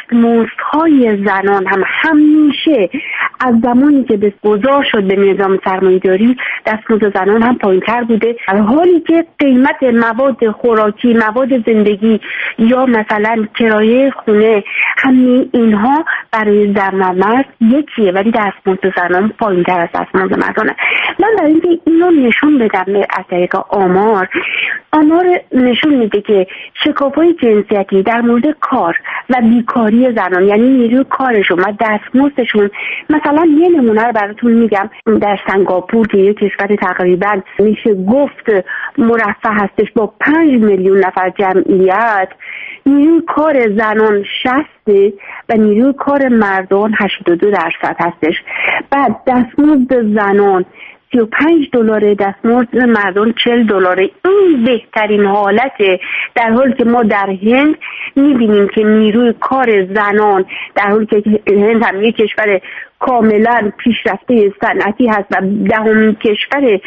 دستمزدهای زنان هم همیشه از زمانی که به گذار شد به نظام سرمایه‌داری دستمزد زنان هم پایین‌تر بوده، در حالی که قیمت مواد خوراکی، مواد زندگی یا مثلا کرایه خونه همین اینها برای زن و مرد یکیه ولی دستمزد زنان پایین‌تر از دستمزد مردانه. من برای اینکه اینو نشون بدم از طریق آمار آمار نشون میده که شکاف‌های جنسیتی در مورد کار و بیکاری زنان یعنی نیروی کارشون و دستمزدشون، مثلا یه نمونه رو براتون میگم، در سنگاپور که یک کشور تقریبا میشه گفت مرفه هستش با پنج میلیون نفر جمعیت، نیروی کار زنان شصت و نیروی کار مردان هشتاد و دو درصد هستش. بعد دستمزد زنان سی و پنج دلار، دستمزد مردان چهل دلار. این بهترین حالته، در حالی که ما در هند میبینیم که نیروی کار زنان در حالی که هند هم یک کشور کاملا پیشرفته صنعتی هست و دهمین کشور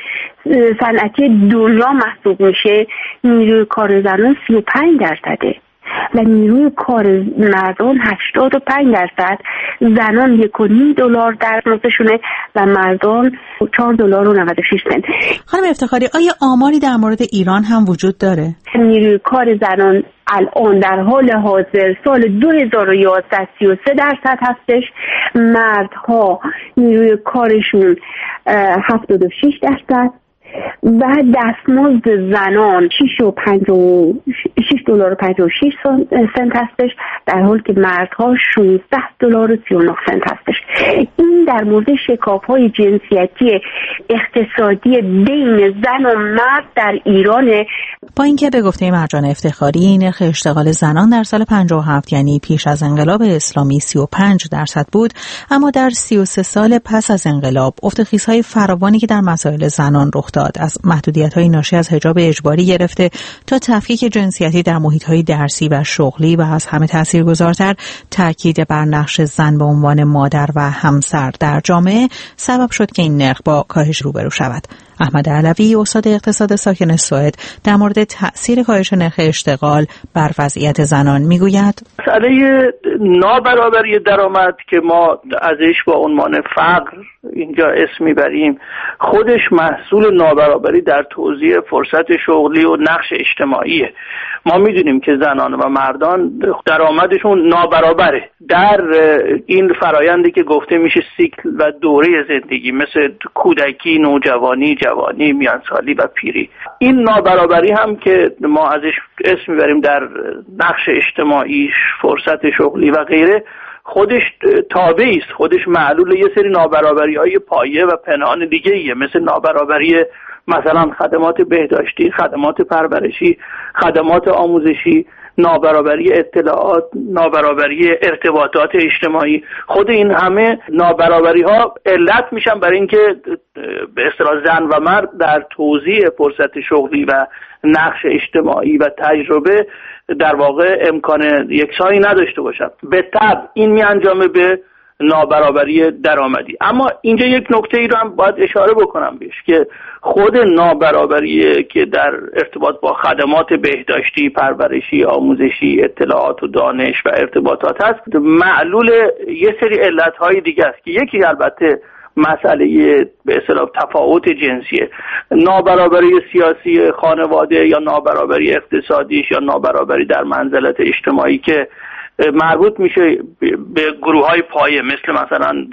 صنعتی دنیا محسوب میشه، نیروی کار زنان سی و پنج درصده و نیروی کار مردان هشتاد و پنج درصد. زنان یک و نیم دلار دستمزدشونه و مردان چهار دلار و نود و شش سنت. خانم افتخاری آیا آماری در مورد ایران هم وجود داره؟ نیروی کار زنان الان در حال حاضر سال دو هزار و یازده سی و سه درصد هستش، مردها نیروی کارشون هفتاد و شش درصد و دستمزد زنان شش دلار و پنجاه و شش سنت هستش، در حالی که مردها شانزده دلار و سی و نه سنت هستش. این در مورد شکاف‌های جنسیتی اقتصادی بین زن و مرد در ایرانه. با اینکه به گفته مرجان افتخاری نرخ اشتغال زنان در سال پنجاه و هفت یعنی پیش از انقلاب اسلامی سی و پنج درصد بود، اما در سی و سه سال پس از انقلاب افت خیزهای فراوانی که در مسائل زنان رخ داد، از محدودیت‌های ناشی از حجاب اجباری گرفته تا تفکیک جنسیتی در محیط‌های درسی و شغلی و از همه تاثیرگذارتر تاکید بر نقش زن به عنوان مادر و همسر در جامعه سبب شد که این نرخ با کاهش روبرو شود. احمد علوی استاد اقتصاد ساکن سوئد در مورد تأثیر کاهش نرخ اشتغال بر وضعیت زنان میگوید: مسئله نابرابری درآمد که ما ازش با عنوان فقر اینجا اسم میبریم خودش محصول نابرابری در توزیع فرصت شغلی و نقش اجتماعیه. ما میدونیم که زنان و مردان درآمدشون نابرابره در این فرایندی که گفته میشه سیکل و دوره زندگی، مثل کودکی، نوجوانی، جوانی، میانسالی و پیری. این نابرابری هم که ما ازش اسم میبریم در نقش اجتماعی، فرصت شغلی و غیره، خودش تابعی است، خودش معلول یه سری نابرابری‌های پایه و پنهان دیگه ایه، مثل نابرابری مثلا خدمات بهداشتی، خدمات پرورشی، خدمات آموزشی نابرابری اطلاعات، نابرابری ارتباطات اجتماعی، خود این همه نابرابری ها علت میشن برای اینکه به اصطلاح زن و مرد در توزیع فرصت شغلی و نقش اجتماعی و تجربه در واقع امکان یکسانی نداشته باشن. به طبع این می انجامه به نابرابری درآمدی. اما اینجا یک نکته ای رو هم باید اشاره بکنم بهش که خود نابرابری که در ارتباط با خدمات بهداشتی، پرورشی، آموزشی، اطلاعات و دانش و ارتباطات هست، معلول یه سری علتهای دیگه است که یکی البته مسئله به اصطلاح تفاوت جنسیه، نابرابری سیاسی خانواده یا نابرابری اقتصادیش یا نابرابری در منزلت اجتماعی که مربوط میشه به گروه‌های پایه مثل مثلا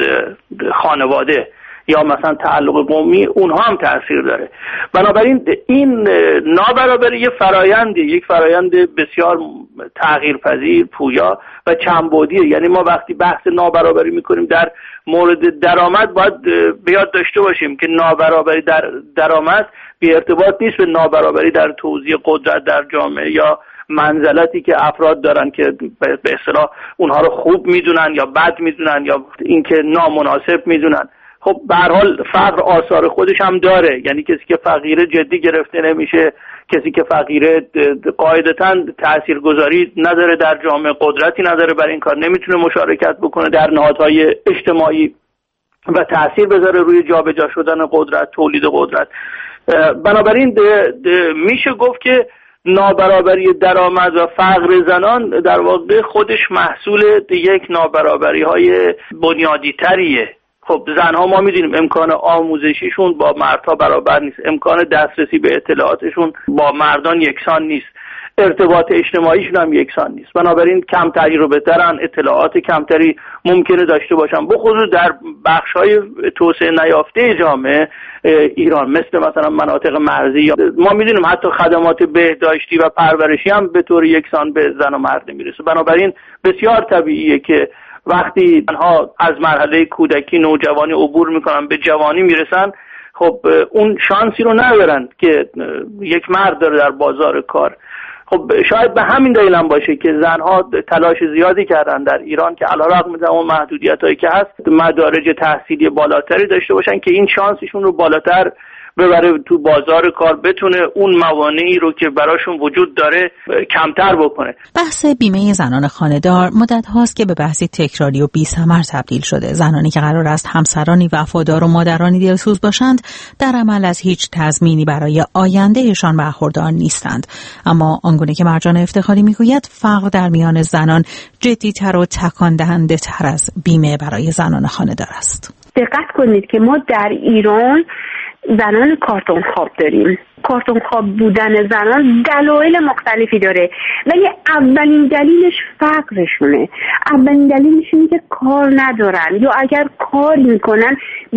خانواده یا مثلا تعلق قومی، اونها هم تأثیر داره. بنابراین این نابرابری یه فرایندی، یک فرایند بسیار تغییرپذیر، پویا و چندبعدیه. یعنی ما وقتی بحث نابرابری میکنیم در مورد درآمد باید به یاد داشته باشیم که نابرابری در درآمد بی ارتباط نیست به نابرابری در توزیع قدرت در جامعه یا منزلتی که افراد دارن که به اصطلاح اونها رو خوب میدونن یا بد میدونن یا اینکه نامناسب میدونن. خب به هر حال فقر آثار خودش هم داره، یعنی کسی که فقیره جدی گرفته نمیشه، کسی که فقیره قاعدتاً تاثیرگذاری نداره در جامعه، قدرتی نداره برای این کار، نمیتونه مشارکت بکنه در نهادهای اجتماعی و تاثیر بذاره روی جابجا شدن قدرت، تولید قدرت. بنابراین ده ده میشه گفت که نابرابری درآمد و فقر زنان در واقع خودش محصول یک نابرابری های بنیادی تریه. خب زنها ما میدونیم امکان آموزشیشون با مردها برابر نیست، امکان دسترسی به اطلاعاتشون با مردان یکسان نیست، ارتباط اجتماعیشون هم یکسان نیست. بنابراین کم تجربه ترن، اطلاعات کمتری ممکنه داشته باشن، بخصوص در بخش‌های توسعه نیافته جامعه ایران مثل مثلا مناطق مرزی. ما میدونیم حتی خدمات بهداشتی و پرورشی هم به طور یکسان به زن و مرد نمیرسه. بنابراین بسیار طبیعیه که وقتی آنها از مرحله کودکی، نوجوانی عبور میکنن به جوانی میرسن، خب اون شانسی رو ندارن که یک مرد داره در بازار کار. خب شاید به همین دلیل هم باشه که زنها تلاش زیادی کردن در ایران که علیرغم اون محدودیتایی که هست مدارج تحصیلی بالاتری داشته باشن که این شانسشون رو بالاتر ببره تو بازار کار، بتونه اون موانعی رو که براشون وجود داره کمتر بکنه. بحث بیمه زنان خانه‌دار مدت هاست که به بحثی تکراری و بی‌ثمر تبدیل شده. زنانی که قرار است همسرانی وفادار و مادرانی دلسوز باشند در عمل از هیچ تضمینی برای آیندهشان برخوردار نیستند. اما آنگونه که مرجان افتخاری میگوید فقر در میان زنان جدی‌تر و تکان دهنده تر از بیمه برای زنان خانه‌دار است. دقت کنید که ما در ایران زنان کارتون خواب داریم. کارتون خواب بودن زنان دلایل مختلفی داره، ولی اولین دلیلش فقرشونه. اولین دلیلش اینه که کار ندارن، یا اگر کار میکنن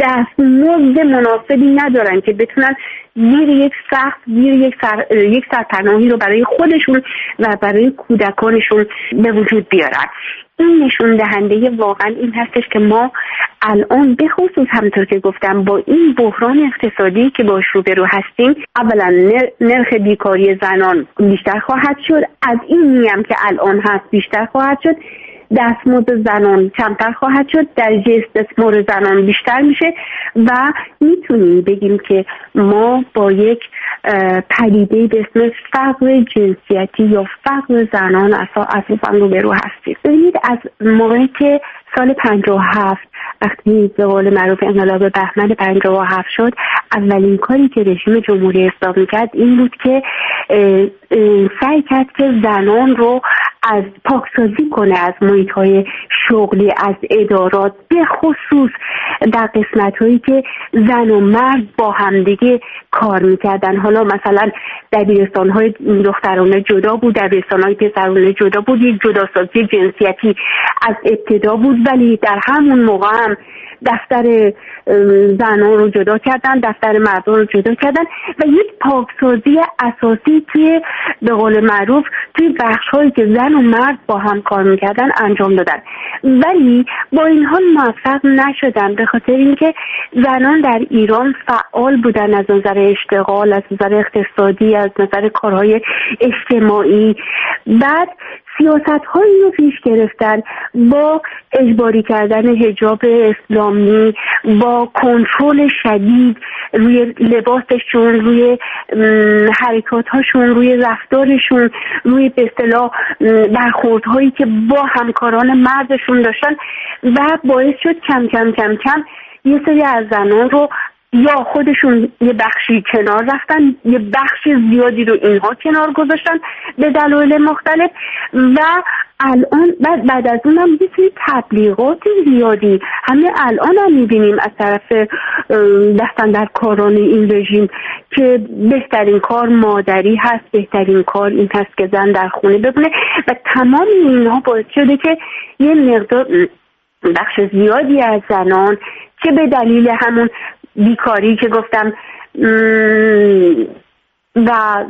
دستمزد مناسبی ندارن که بتونن زیر یک سقف، زیر یک سر، یک سرپناهی رو برای خودشون و برای کودکانشون به وجود بیارن. این نشون دهنده واقعا این هستش که ما الان به خصوص همونطور که گفتم با این بحران اقتصادی که باش روبرو هستیم، اولا نرخ بیکاری زنان بیشتر خواهد شد، از این میم که الان هست بیشتر خواهد شد، دستمزد زنان کمتر خواهد شد، درجه استثمار زنان بیشتر میشه و میتونیم بگیم که ما با یک پدیده به اسم فقر جنسیتی یا فقر زنان اساساً روبرو هستیم. ببینید از موقعی که سال پنجاه و هفت وقتی به قول معروف انقلاب بهمن پنجاه و هفت شد، اولین کاری که رژیم جمهوری اسلامی کرد این بود که سعی کرد که زنان رو از پاکسازی کنه از محیط‌های شغلی، از ادارات، به خصوص در قسمت‌هایی که زن و مرد با همدیگه کار می‌کردن. حالا مثلا دبیرستان‌های دخترانه جدا بود، دبیرستان‌های پسرانه جدا بود، یک جداسازی جنسیتی از ابتدا بود ولی در همون موقع هم دفتر زنان رو جدا کردن، دفتر مردان رو جدا کردن و یک پاکسازی اساسی توی به قول معروف توی بخش‌هایی که زن و مرد با هم کار میکردن انجام دادن. ولی با این حال موفق نشدن به خاطر اینکه زنان در ایران فعال بودن از نظر اشتغال، از نظر اقتصادی، از نظر کارهای اجتماعی. بعد سیاست هایی رو پیش گرفتن با اجباری کردن حجاب اسلامی، با کنترل شدید روی لباسشون، روی حرکاتهاشون، روی رفتارشون، روی به اصطلاح برخوردهایی که با همکاران مردشون داشتن و باعث شد کم کم کم کم یه سری از زنان رو یا خودشون یه بخشی کنار رفتن، یه بخش زیادی رو اینها کنار گذاشتن به دلایل مختلف و الان بعد, بعد از اون هم یه سری تبلیغات زیادی همه الان هم میبینیم از طرف دستن در کاران این رژیم که بهترین کار مادری هست، بهترین کار این هست که زن در خونه بمونه و تمام اینها باعث شده که یه مقدار بخش زیادی از زنان که به دلیل همون بیکاری که گفتم و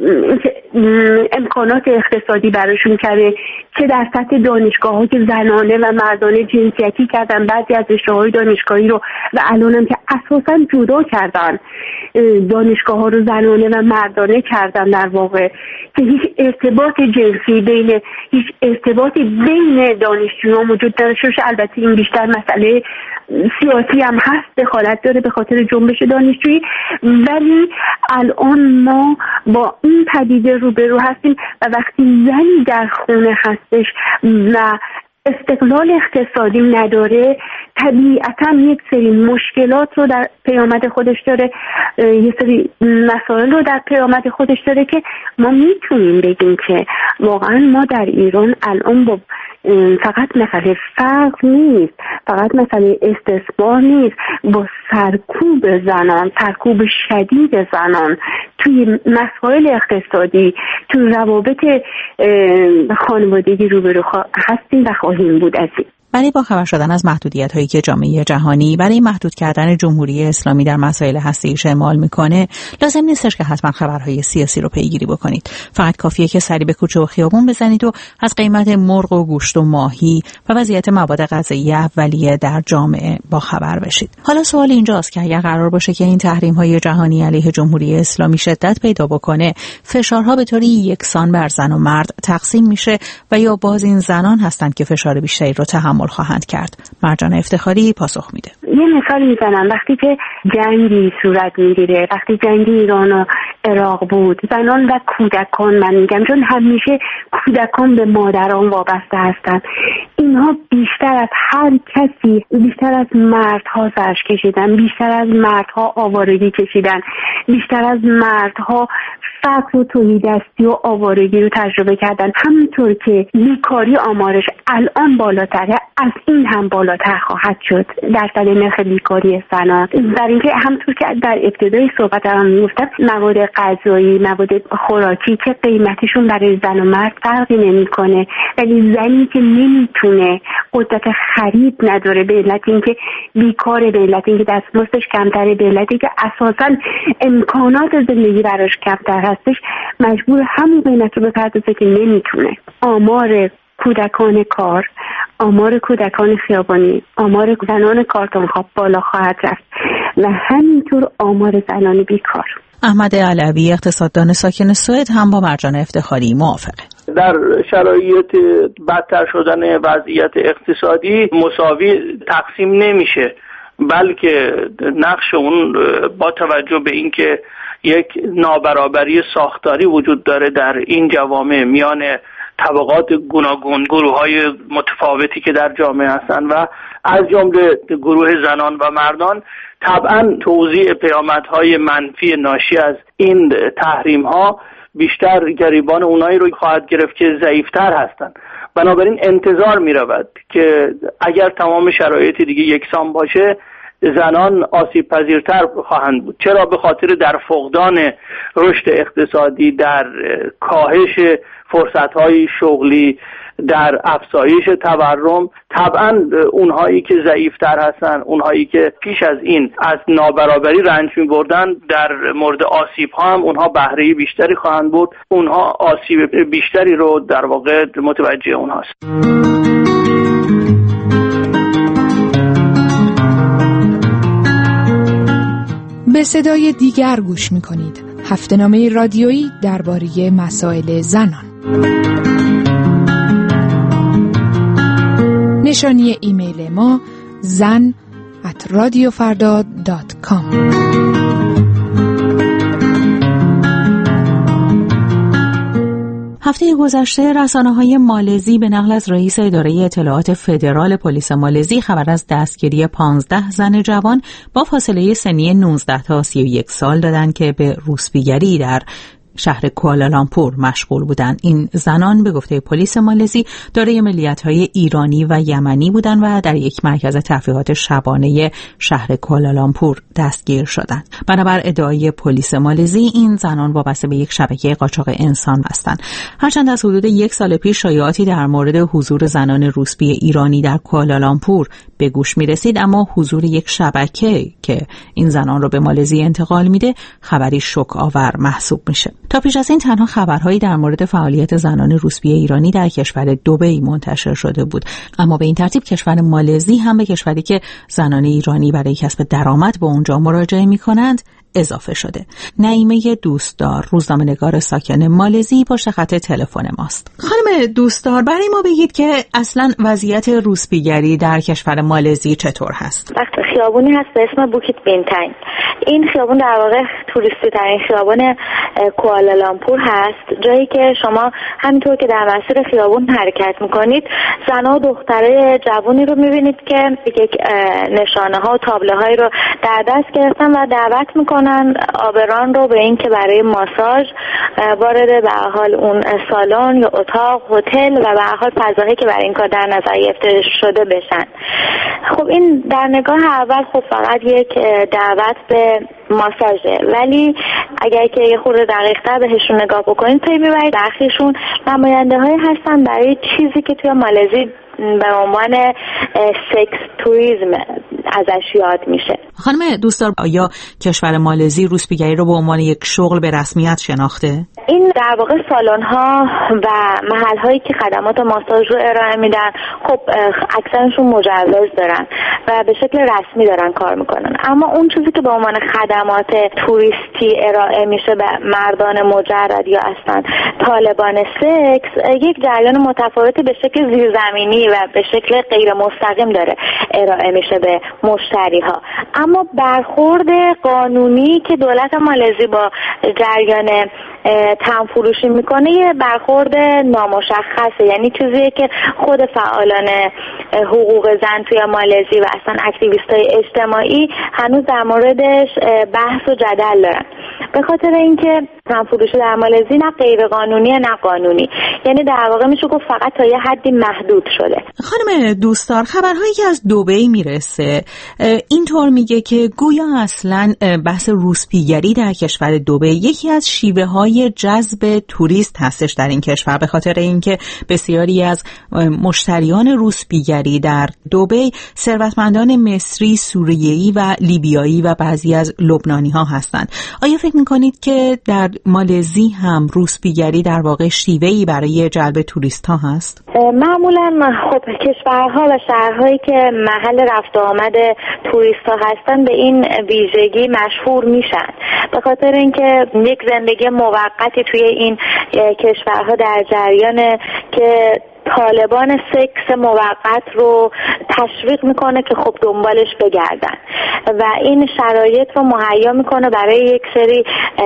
امکانات اقتصادی براشون کرده که در سطح دانشگاه ها که زنانه و مردانه جنسیتی کردن، بعضی از رشته‌های دانشگاهی رو و الان هم که اساساً جدا کردن دانشگاه ها رو زنانه و مردانه کردن، در واقع که هیچ ارتباط جنسی بین هیچ ارتباطی بین دانشجویان وجود نداشته. البته این بیشتر مسئله سیاسی هم هست، دخالت داره به خاطر جنبش دانشجویی، ولی الان ما با این پدیده روبرو هستیم و وقتی زنی در خونه هستش و استقلال اقتصادی نداره طبیعتا یک سری مشکلات رو در پیامد خودش داره، یه سری مسائل رو در پیامد خودش داره که ما میتونیم بگیم که واقعا ما در ایران الان با فقط مسئله فقر نیست، فقط مسئله استثمار نیست، با سرکوب زنان، سرکوب شدید زنان توی مسائل اقتصادی، توی روابط خانوادگی روبرو هستیم و خواهیم بود. از این برای با خبر شدن از محدودیت‌هایی که جامعه جهانی برای محدود کردن جمهوری اسلامی در مسائل هسته‌ای اعمال می‌کنه، لازم نیستش که حتما خبرهای سیاسی رو پیگیری بکنید. فقط کافیه که سری به کوچه و خیابون بزنید و از قیمت مرغ و گوشت و ماهی و وضعیت مواد غذایی اولیه در جامعه با خبر بشید. حالا سوال اینجاست که اگر قرار باشه که این تحریم‌های جهانی علیه جمهوری اسلامی شدت پیدا بکنه، فشارها به طوری یکسان بر زن و مرد تقسیم میشه و یا باز این زنان هستند که فشار بیشتری رو تحمل خواهند کرد؟ مرجان افتخاری پاسخ میده. یه مثال میزنم. وقتی که جنگی صورت میگیره، وقتی جنگ ایران و عراق بود، زنان و کودکان، من میگم چون همیشه کودکان به مادران وابسته هستن، اینها بیشتر از هر کسی، بیشتر از مردها زجر کشیدن، بیشتر از مردها آوارگی کشیدن، بیشتر از مردها فقر و تهیدستی و آوارگی رو تجربه کردن. همونطور که بیکاری آمارش الان بالاتره، از این هم بالاتر خواهد شد درصد نرخ بیکاری زنان. در اینکه همونطور که در ابتدای صحبت هم میگفتم، مواد غذایی، مواد خوراکی که قیمتشون برای زن و مرد فرقی نمیکنه، ولی زنی که نمیتونه، قدرت خرید نداره، به علت اینکه بیکاره، به علت اینکه دستمزدش کمتره، به علت اینکه اساسا امکانات زندگی براش کمتر هستش، مجبور همون قیمت رو بپردازه که نمیتونه. آمار کودکان کار، آمار کودکان خیابانی، آمار زنان کارتونخواب بالا خواهد رفت و همینطور آمار زنان بیکار. احمد علوی، اقتصاددان ساکن سوئد، هم با مرجان افتخاری موافقه. در شرایط بدتر شدن وضعیت اقتصادی مساوی تقسیم نمیشه، بلکه نقش اون با توجه به اینکه یک نابرابری ساختاری وجود داره در این جوامع میان طبقات گوناگون، گروه‌های متفاوتی که در جامعه هستند و از جمله گروه زنان و مردان، طبعا توزیع پیامدهای منفی ناشی از این تحریم‌ها بیشتر گریبان اونایی رو خواهد گرفت که ضعیف‌تر هستند. بنابراین انتظار می‌رود که اگر تمام شرایط دیگه یکسان باشه، زنان آسیب پذیرتر خواهند بود. چرا؟ به خاطر در فقدان رشد اقتصادی، در کاهش فرصت‌های شغلی، در افزایش تورم، طبعا اونهایی که ضعیفتر هستن، اونهایی که پیش از این از نابرابری رنج می‌بردن، در مورد آسیب‌ها هم اونها بهره بیشتری خواهند بود. اونها آسیب بیشتری رو در واقع متوجه اونهاست. به صدای دیگر گوش می‌کنید. هفته‌نامه رادیویی درباره مسائل زنان. نشانی ایمیل ما زن ات رادیو فردا دات کام. هفته گذشته رسانه‌های مالزی به نقل از رئیس اداره اطلاعات فدرال پلیس مالزی خبر از دستگیری پانزده زن جوان با فاصله سنی نوزده تا سی و یک سال دادند که به روسپیگری در شهر کوالالامپور مشغول بودند. این زنان به گفته پلیس مالزی دارای ملیت‌های ایرانی و یمنی بودند و در یک مرکز تفریحات شبانه شهر کوالالامپور دستگیر شدند. بنابر ادعای پلیس مالزی این زنان وابسته به یک شبکه قاچاق انسان هستند. هرچند از حدود یک سال پیش شایعاتی در مورد حضور زنان روسپی ایرانی در کوالالامپور به گوش می‌رسید، اما حضور یک شبکه که این زنان رو به مالزی انتقال میده خبری شوک آور محسوب میشه. تا پیش از این تنها خبرهایی در مورد فعالیت زنان روسپی ایرانی در کشور دبی منتشر شده بود، اما به این ترتیب کشور مالزی هم به کشوری که زنان ایرانی برای کسب درآمد به اونجا مراجعه می‌کنند اضافه شده. نعیمه دوستدار، روزنامه‌نگار ساکن مالزی، پشت خط تلفن ماست. خانم دوستدار، برای ما بگید که اصلا وضعیت روسپیگری در کشور مالزی چطور هست؟ وقت خیابونی هست به اسم بوکیت بینتنگ. این خیابون در واقع توریستی ترین خیابان کوالالامپور هست، جایی که شما همینطور که در مسیر خیابون حرکت میکنید زنها و دخترای جوانی رو میبینید که یک نشانه ها و تابلو هایی رو در دست گرفتن و دعوت میکنن آبران رو به این که برای ماساژ وارد به حال اون سالن یا اتاق هتل و به حال فضاهایی که برای این کار در نظر گرفته شده بشن. خب این در نگاه اول خب فقط یک دعوت به ماساژه، ولی اگر که یه خورده دقیق‌تر بهشون نگاه بکنید پی میبرید برخیشون نماینده های هستن برای چیزی که توی مالزی به عنوان سکس توریسم ازش یاد میشه. خانم دوستدار، آیا کشور مالزی روسپیگری رو به عنوان یک شغل به رسمیت شناخته؟ این در واقع سالن ها و محل هایی که خدمات ماساژ رو ارائه میدن خب اکثرشون مجوز دارن و به شکل رسمی دارن کار میکنن، اما اون چیزی که به عنوان خدمات توریستی ارائه میشه به مردان مجرد یا اصلا طالبان سکس یک جریان متفاوتی به شکل زیرزمینی و به شکل غیر مستقیم داره ارائه میشه به مشتری ها. اما برخورد قانونی که دولت مالزی با جریان تام فروشی میکنه یه برخورد نامشخصه، یعنی چیزیه که خود فعالان حقوق زن توی مالزی و اصلا اکتیویستای اجتماعی هنوز در موردش بحث و جدل دارن، به خاطر اینکه تام فروشی در مالزی نه غیر قانونی نه قانونی، یعنی در واقع میشه گفت فقط تا یه حدی محدود شده. خانم دوستدار، خبرهایی که از دبی میرسه اینطور میگه که گویا اصلا بحث روسپیگری در کشور دبی یکی از شیوه های جذب توریست هستش در این کشور، به خاطر اینکه بسیاری از مشتریان روسپیگری در دبی ثروتمندان مصری، سوریه‌ای و لیبیایی و بعضی از لبنانی ها هستند. آیا فکر میکنید که در مالزی هم روسپیگری در واقع شیوه‌ای برای جلب توریست ها هست؟ معمولا خب کشورها و شهرهایی که محل رفت و آمد توریست ها هستن به این ویژگی مشهور میشن، به خاطر اینکه یک زندگی موقتی توی این کشورها در جریان که طالبان سکس موقت رو تشویق میکنه که خب دنبالش بگردن و این شرایط رو مهیا میکنه برای یک سری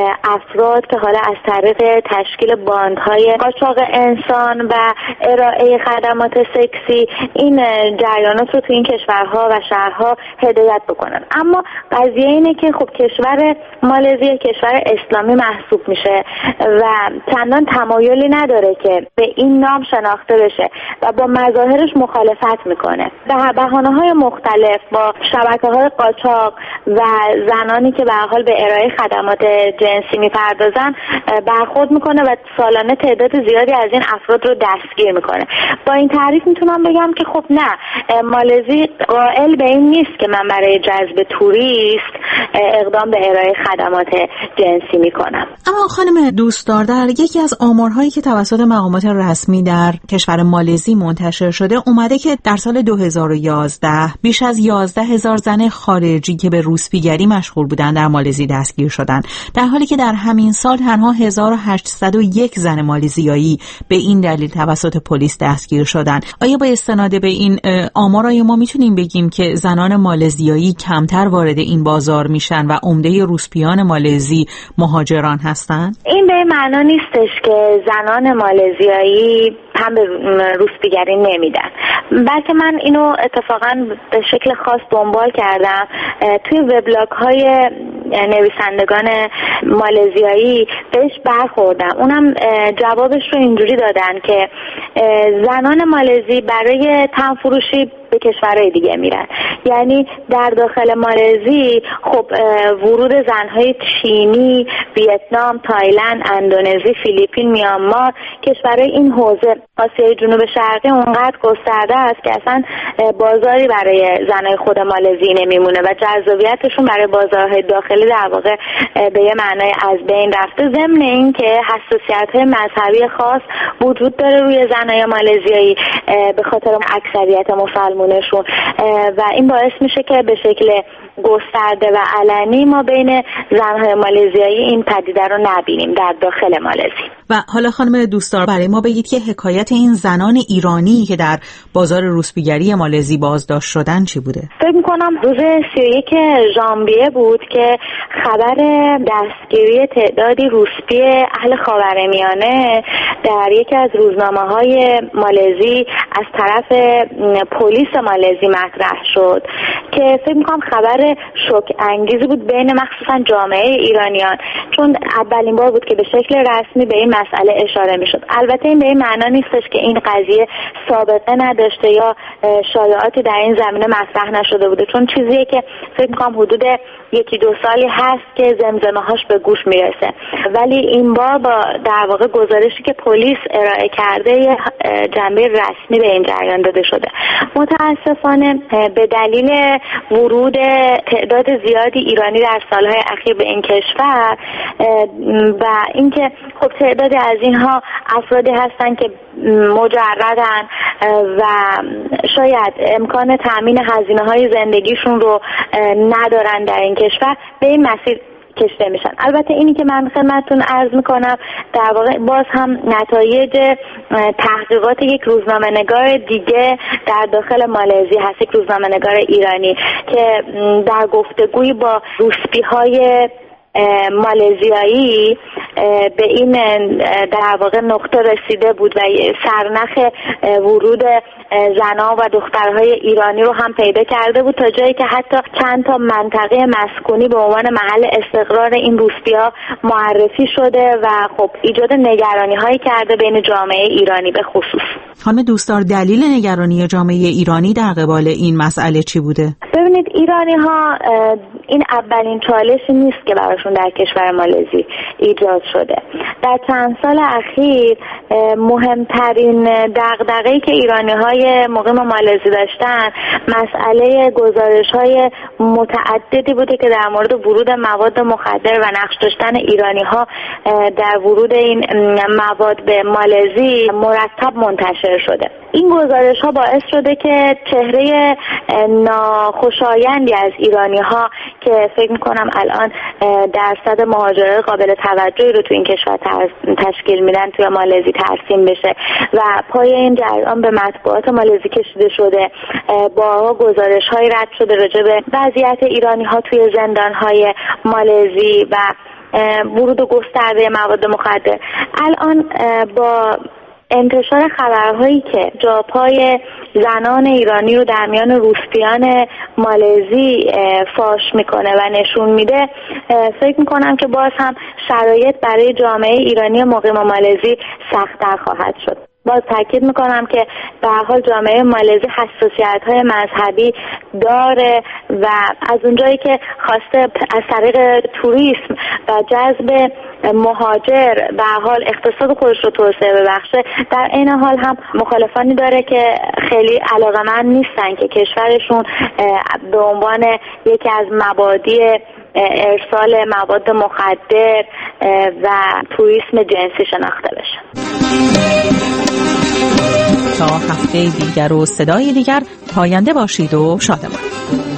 افراد که حالا از طریق تشکیل باندهای قاچاق انسان و ارائه خدمات سکسی این جریانات رو تو این کشورها و شهرها هدایت بکنن. اما قضیه اینه که خب کشور مالزی کشور اسلامی محسوب میشه و چندان تمایلی نداره که به این نام شناخته بشه و با مظاهرش مخالفت میکنه. به بهانه‌های مختلف با شبکه‌های قاچاق و زنانی که به هر حال به ارائه خدمات جنسی میپردازن برخورد میکنه و سالانه تعداد زیادی از این افراد رو دستگیر میکنه. با این تعریف میتونم بگم که خب نه، مالزی قائل به این نیست که من برای جذب توریست اقدام به ارائه خدمات جنسی میکنم. اما خانم دوستدار، در یکی از آمارهایی که توسط مقامات رسمی در کشور مالزی منتشر شده اومده که در سال دو هزار و یازده بیش از یازده هزار زن خارجی که به روسپیگری مشغول بودن در مالزی دستگیر شدن، در حالی که در همین سال تنها هزار و هشتصد و یک زن مالزیایی به این دلیل توسط پلیس دستگیر شدن. آیا با استناد به این آمار آیا ما میتونیم بگیم که زنان مالزیایی کمتر وارد این بازار میشن و عمده روسپیان مالزی مهاجران هستن؟ این به معنا نیستش که زنان مالزیایی هم به روسپیگری نمیدن، بلکه من اینو اتفاقا به شکل خاص دنبال کردم توی وبلاگ های نویسندگان مالزیایی بهش برخوردم. اونم جوابش رو اینجوری دادن که زنان مالزی برای تنفروشی به کشورهای دیگه میرن، یعنی در داخل مالزی خب ورود زنهای چینی، ویتنام، تایلند، اندونزی، فیلیپین، میانمار، کشورهای این حوزه آسیای جنوب شرقی اونقدر گسترده است که اصلا بازاری برای زنهای خود مالزی نمیمونه و جذابیتشون برای بازارهای داخلی در واقع به یه معنای از بین رفته. ضمن این که حساسیت‌های مذهبی خاص وجود داره روی زنهای مالزیایی به خاطر اکثریت مسلمانشون و این باعث میشه که به شکل گسترده و علنی ما بین زنهای مالزیایی این پدیده رو نبینیم در داخل مالزی. و حالا خانم دوستدار برای ما بگید که حکایت این زنان ایرانی که در بازار روسپیگری مالزی بازداشت شدن چی بوده؟ فکر می‌کنم روز سی و یک ژانویه بود که خبر دستگیری تعدادی روسپی اهل خاورمیانه در یکی از روزنامه‌های مالزی از طرف پلیس مالزی مطرح شد که فکر می‌کنم خبر شوک انگیزی بود بین مخصوصا جامعه ایرانیان، چون اولین بار بود که به شکل رسمی به این مسئله اشاره میشد. البته این به این معنا نیستش که این قضیه سابقه نداشته یا شایعاتی در این زمینه مطرح نشده بوده، چون چیزیه که فکر می‌کنم حدود یکی دو سالی هست که زمزمه‌هاش به گوش میرسه، ولی این بار با در واقع گزارشی که پلیس ارائه کرده جنبه رسمی به این جریان داده شده. متاسفانه به دلیل ورود تعداد زیادی ایرانی در سالهای اخیر به این کشور و اینکه خب تعدادی از اینها افرادی هستن که مجردن و شاید امکان تامین هزینه‌های زندگیشون رو ندارن در این کشور، به این مسیر کشته میشن. البته اینی که من خدمتتون عرض میکنم در واقع باز هم نتایج تحقیقات یک روزنامه‌نگار دیگه در داخل مالزی هست، یک روزنامه‌نگار ایرانی که در گفتگوی با روسپی‌های مالزیایی به این در واقع نقطه رسیده بود و سرنخ ورود زنان و دخترهای ایرانی رو هم پیدا کرده بود، تا جایی که حتی چند تا منطقه مسکونی به عنوان محل استقرار این روسپی‌ها معرفی شده و خب ایجاد نگرانی‌هایی کرده بین جامعه ایرانی به خصوص. خانم دوستدار، دلیل نگرانی جامعه ایرانی در قبال این مسئله چی بوده؟ ببینید ایرانی‌ها این اولین چالشی نیست که براشون در کشور مالزی ایجاد شده. در چند سال اخیر مهمترین دغدغه‌ای که ایرانی‌های مقیم مالزی داشتن مسئله گزارش‌های متعددی بوده که در مورد ورود مواد مخدر و نقش داشتن ایرانی‌ها در ورود این مواد به مالزی مرتب منتشر شده. این گزارش‌ها باعث شده که چهره ناخوشایندی از ایرانی‌ها که فکر می‌کنم الان درصد مهاجرت قابل توجهی رو تو این کشور تشکیل میدن توی مالزی ترسیم بشه و پای این جریان به مطبوعات مالزی کشیده شده. بارها گزارش‌هایی رد شده راجع به وضعیت ایرانی‌ها توی زندان‌های مالزی و ورود گسترده مواد مخدر. الان با انتشار خبرهایی که جاپای زنان ایرانی رو در میان روسپیان مالزی فاش میکنه و نشون میده، فکر میکنم که باز هم شرایط برای جامعه ایرانی مقیم مالزی سخت‌تر خواهد شد. باز تاکید میکنم که به هر حال جامعه مالزی حساسیت‌های مذهبی داره و از اونجایی که خواسته از طریق توریسم و جذب مهاجر به هر حال اقتصاد خودش رو توسعه ببخشه، در این حال هم مخالفانی داره که خیلی علاقه‌مند نیستن که کشورشون به عنوان یکی از مبادی ارسال مواد مخدر و توریسم جنسی شناخته بشه. تا هفته دیگر و صدای دیگر پاینده باشید و شادمان.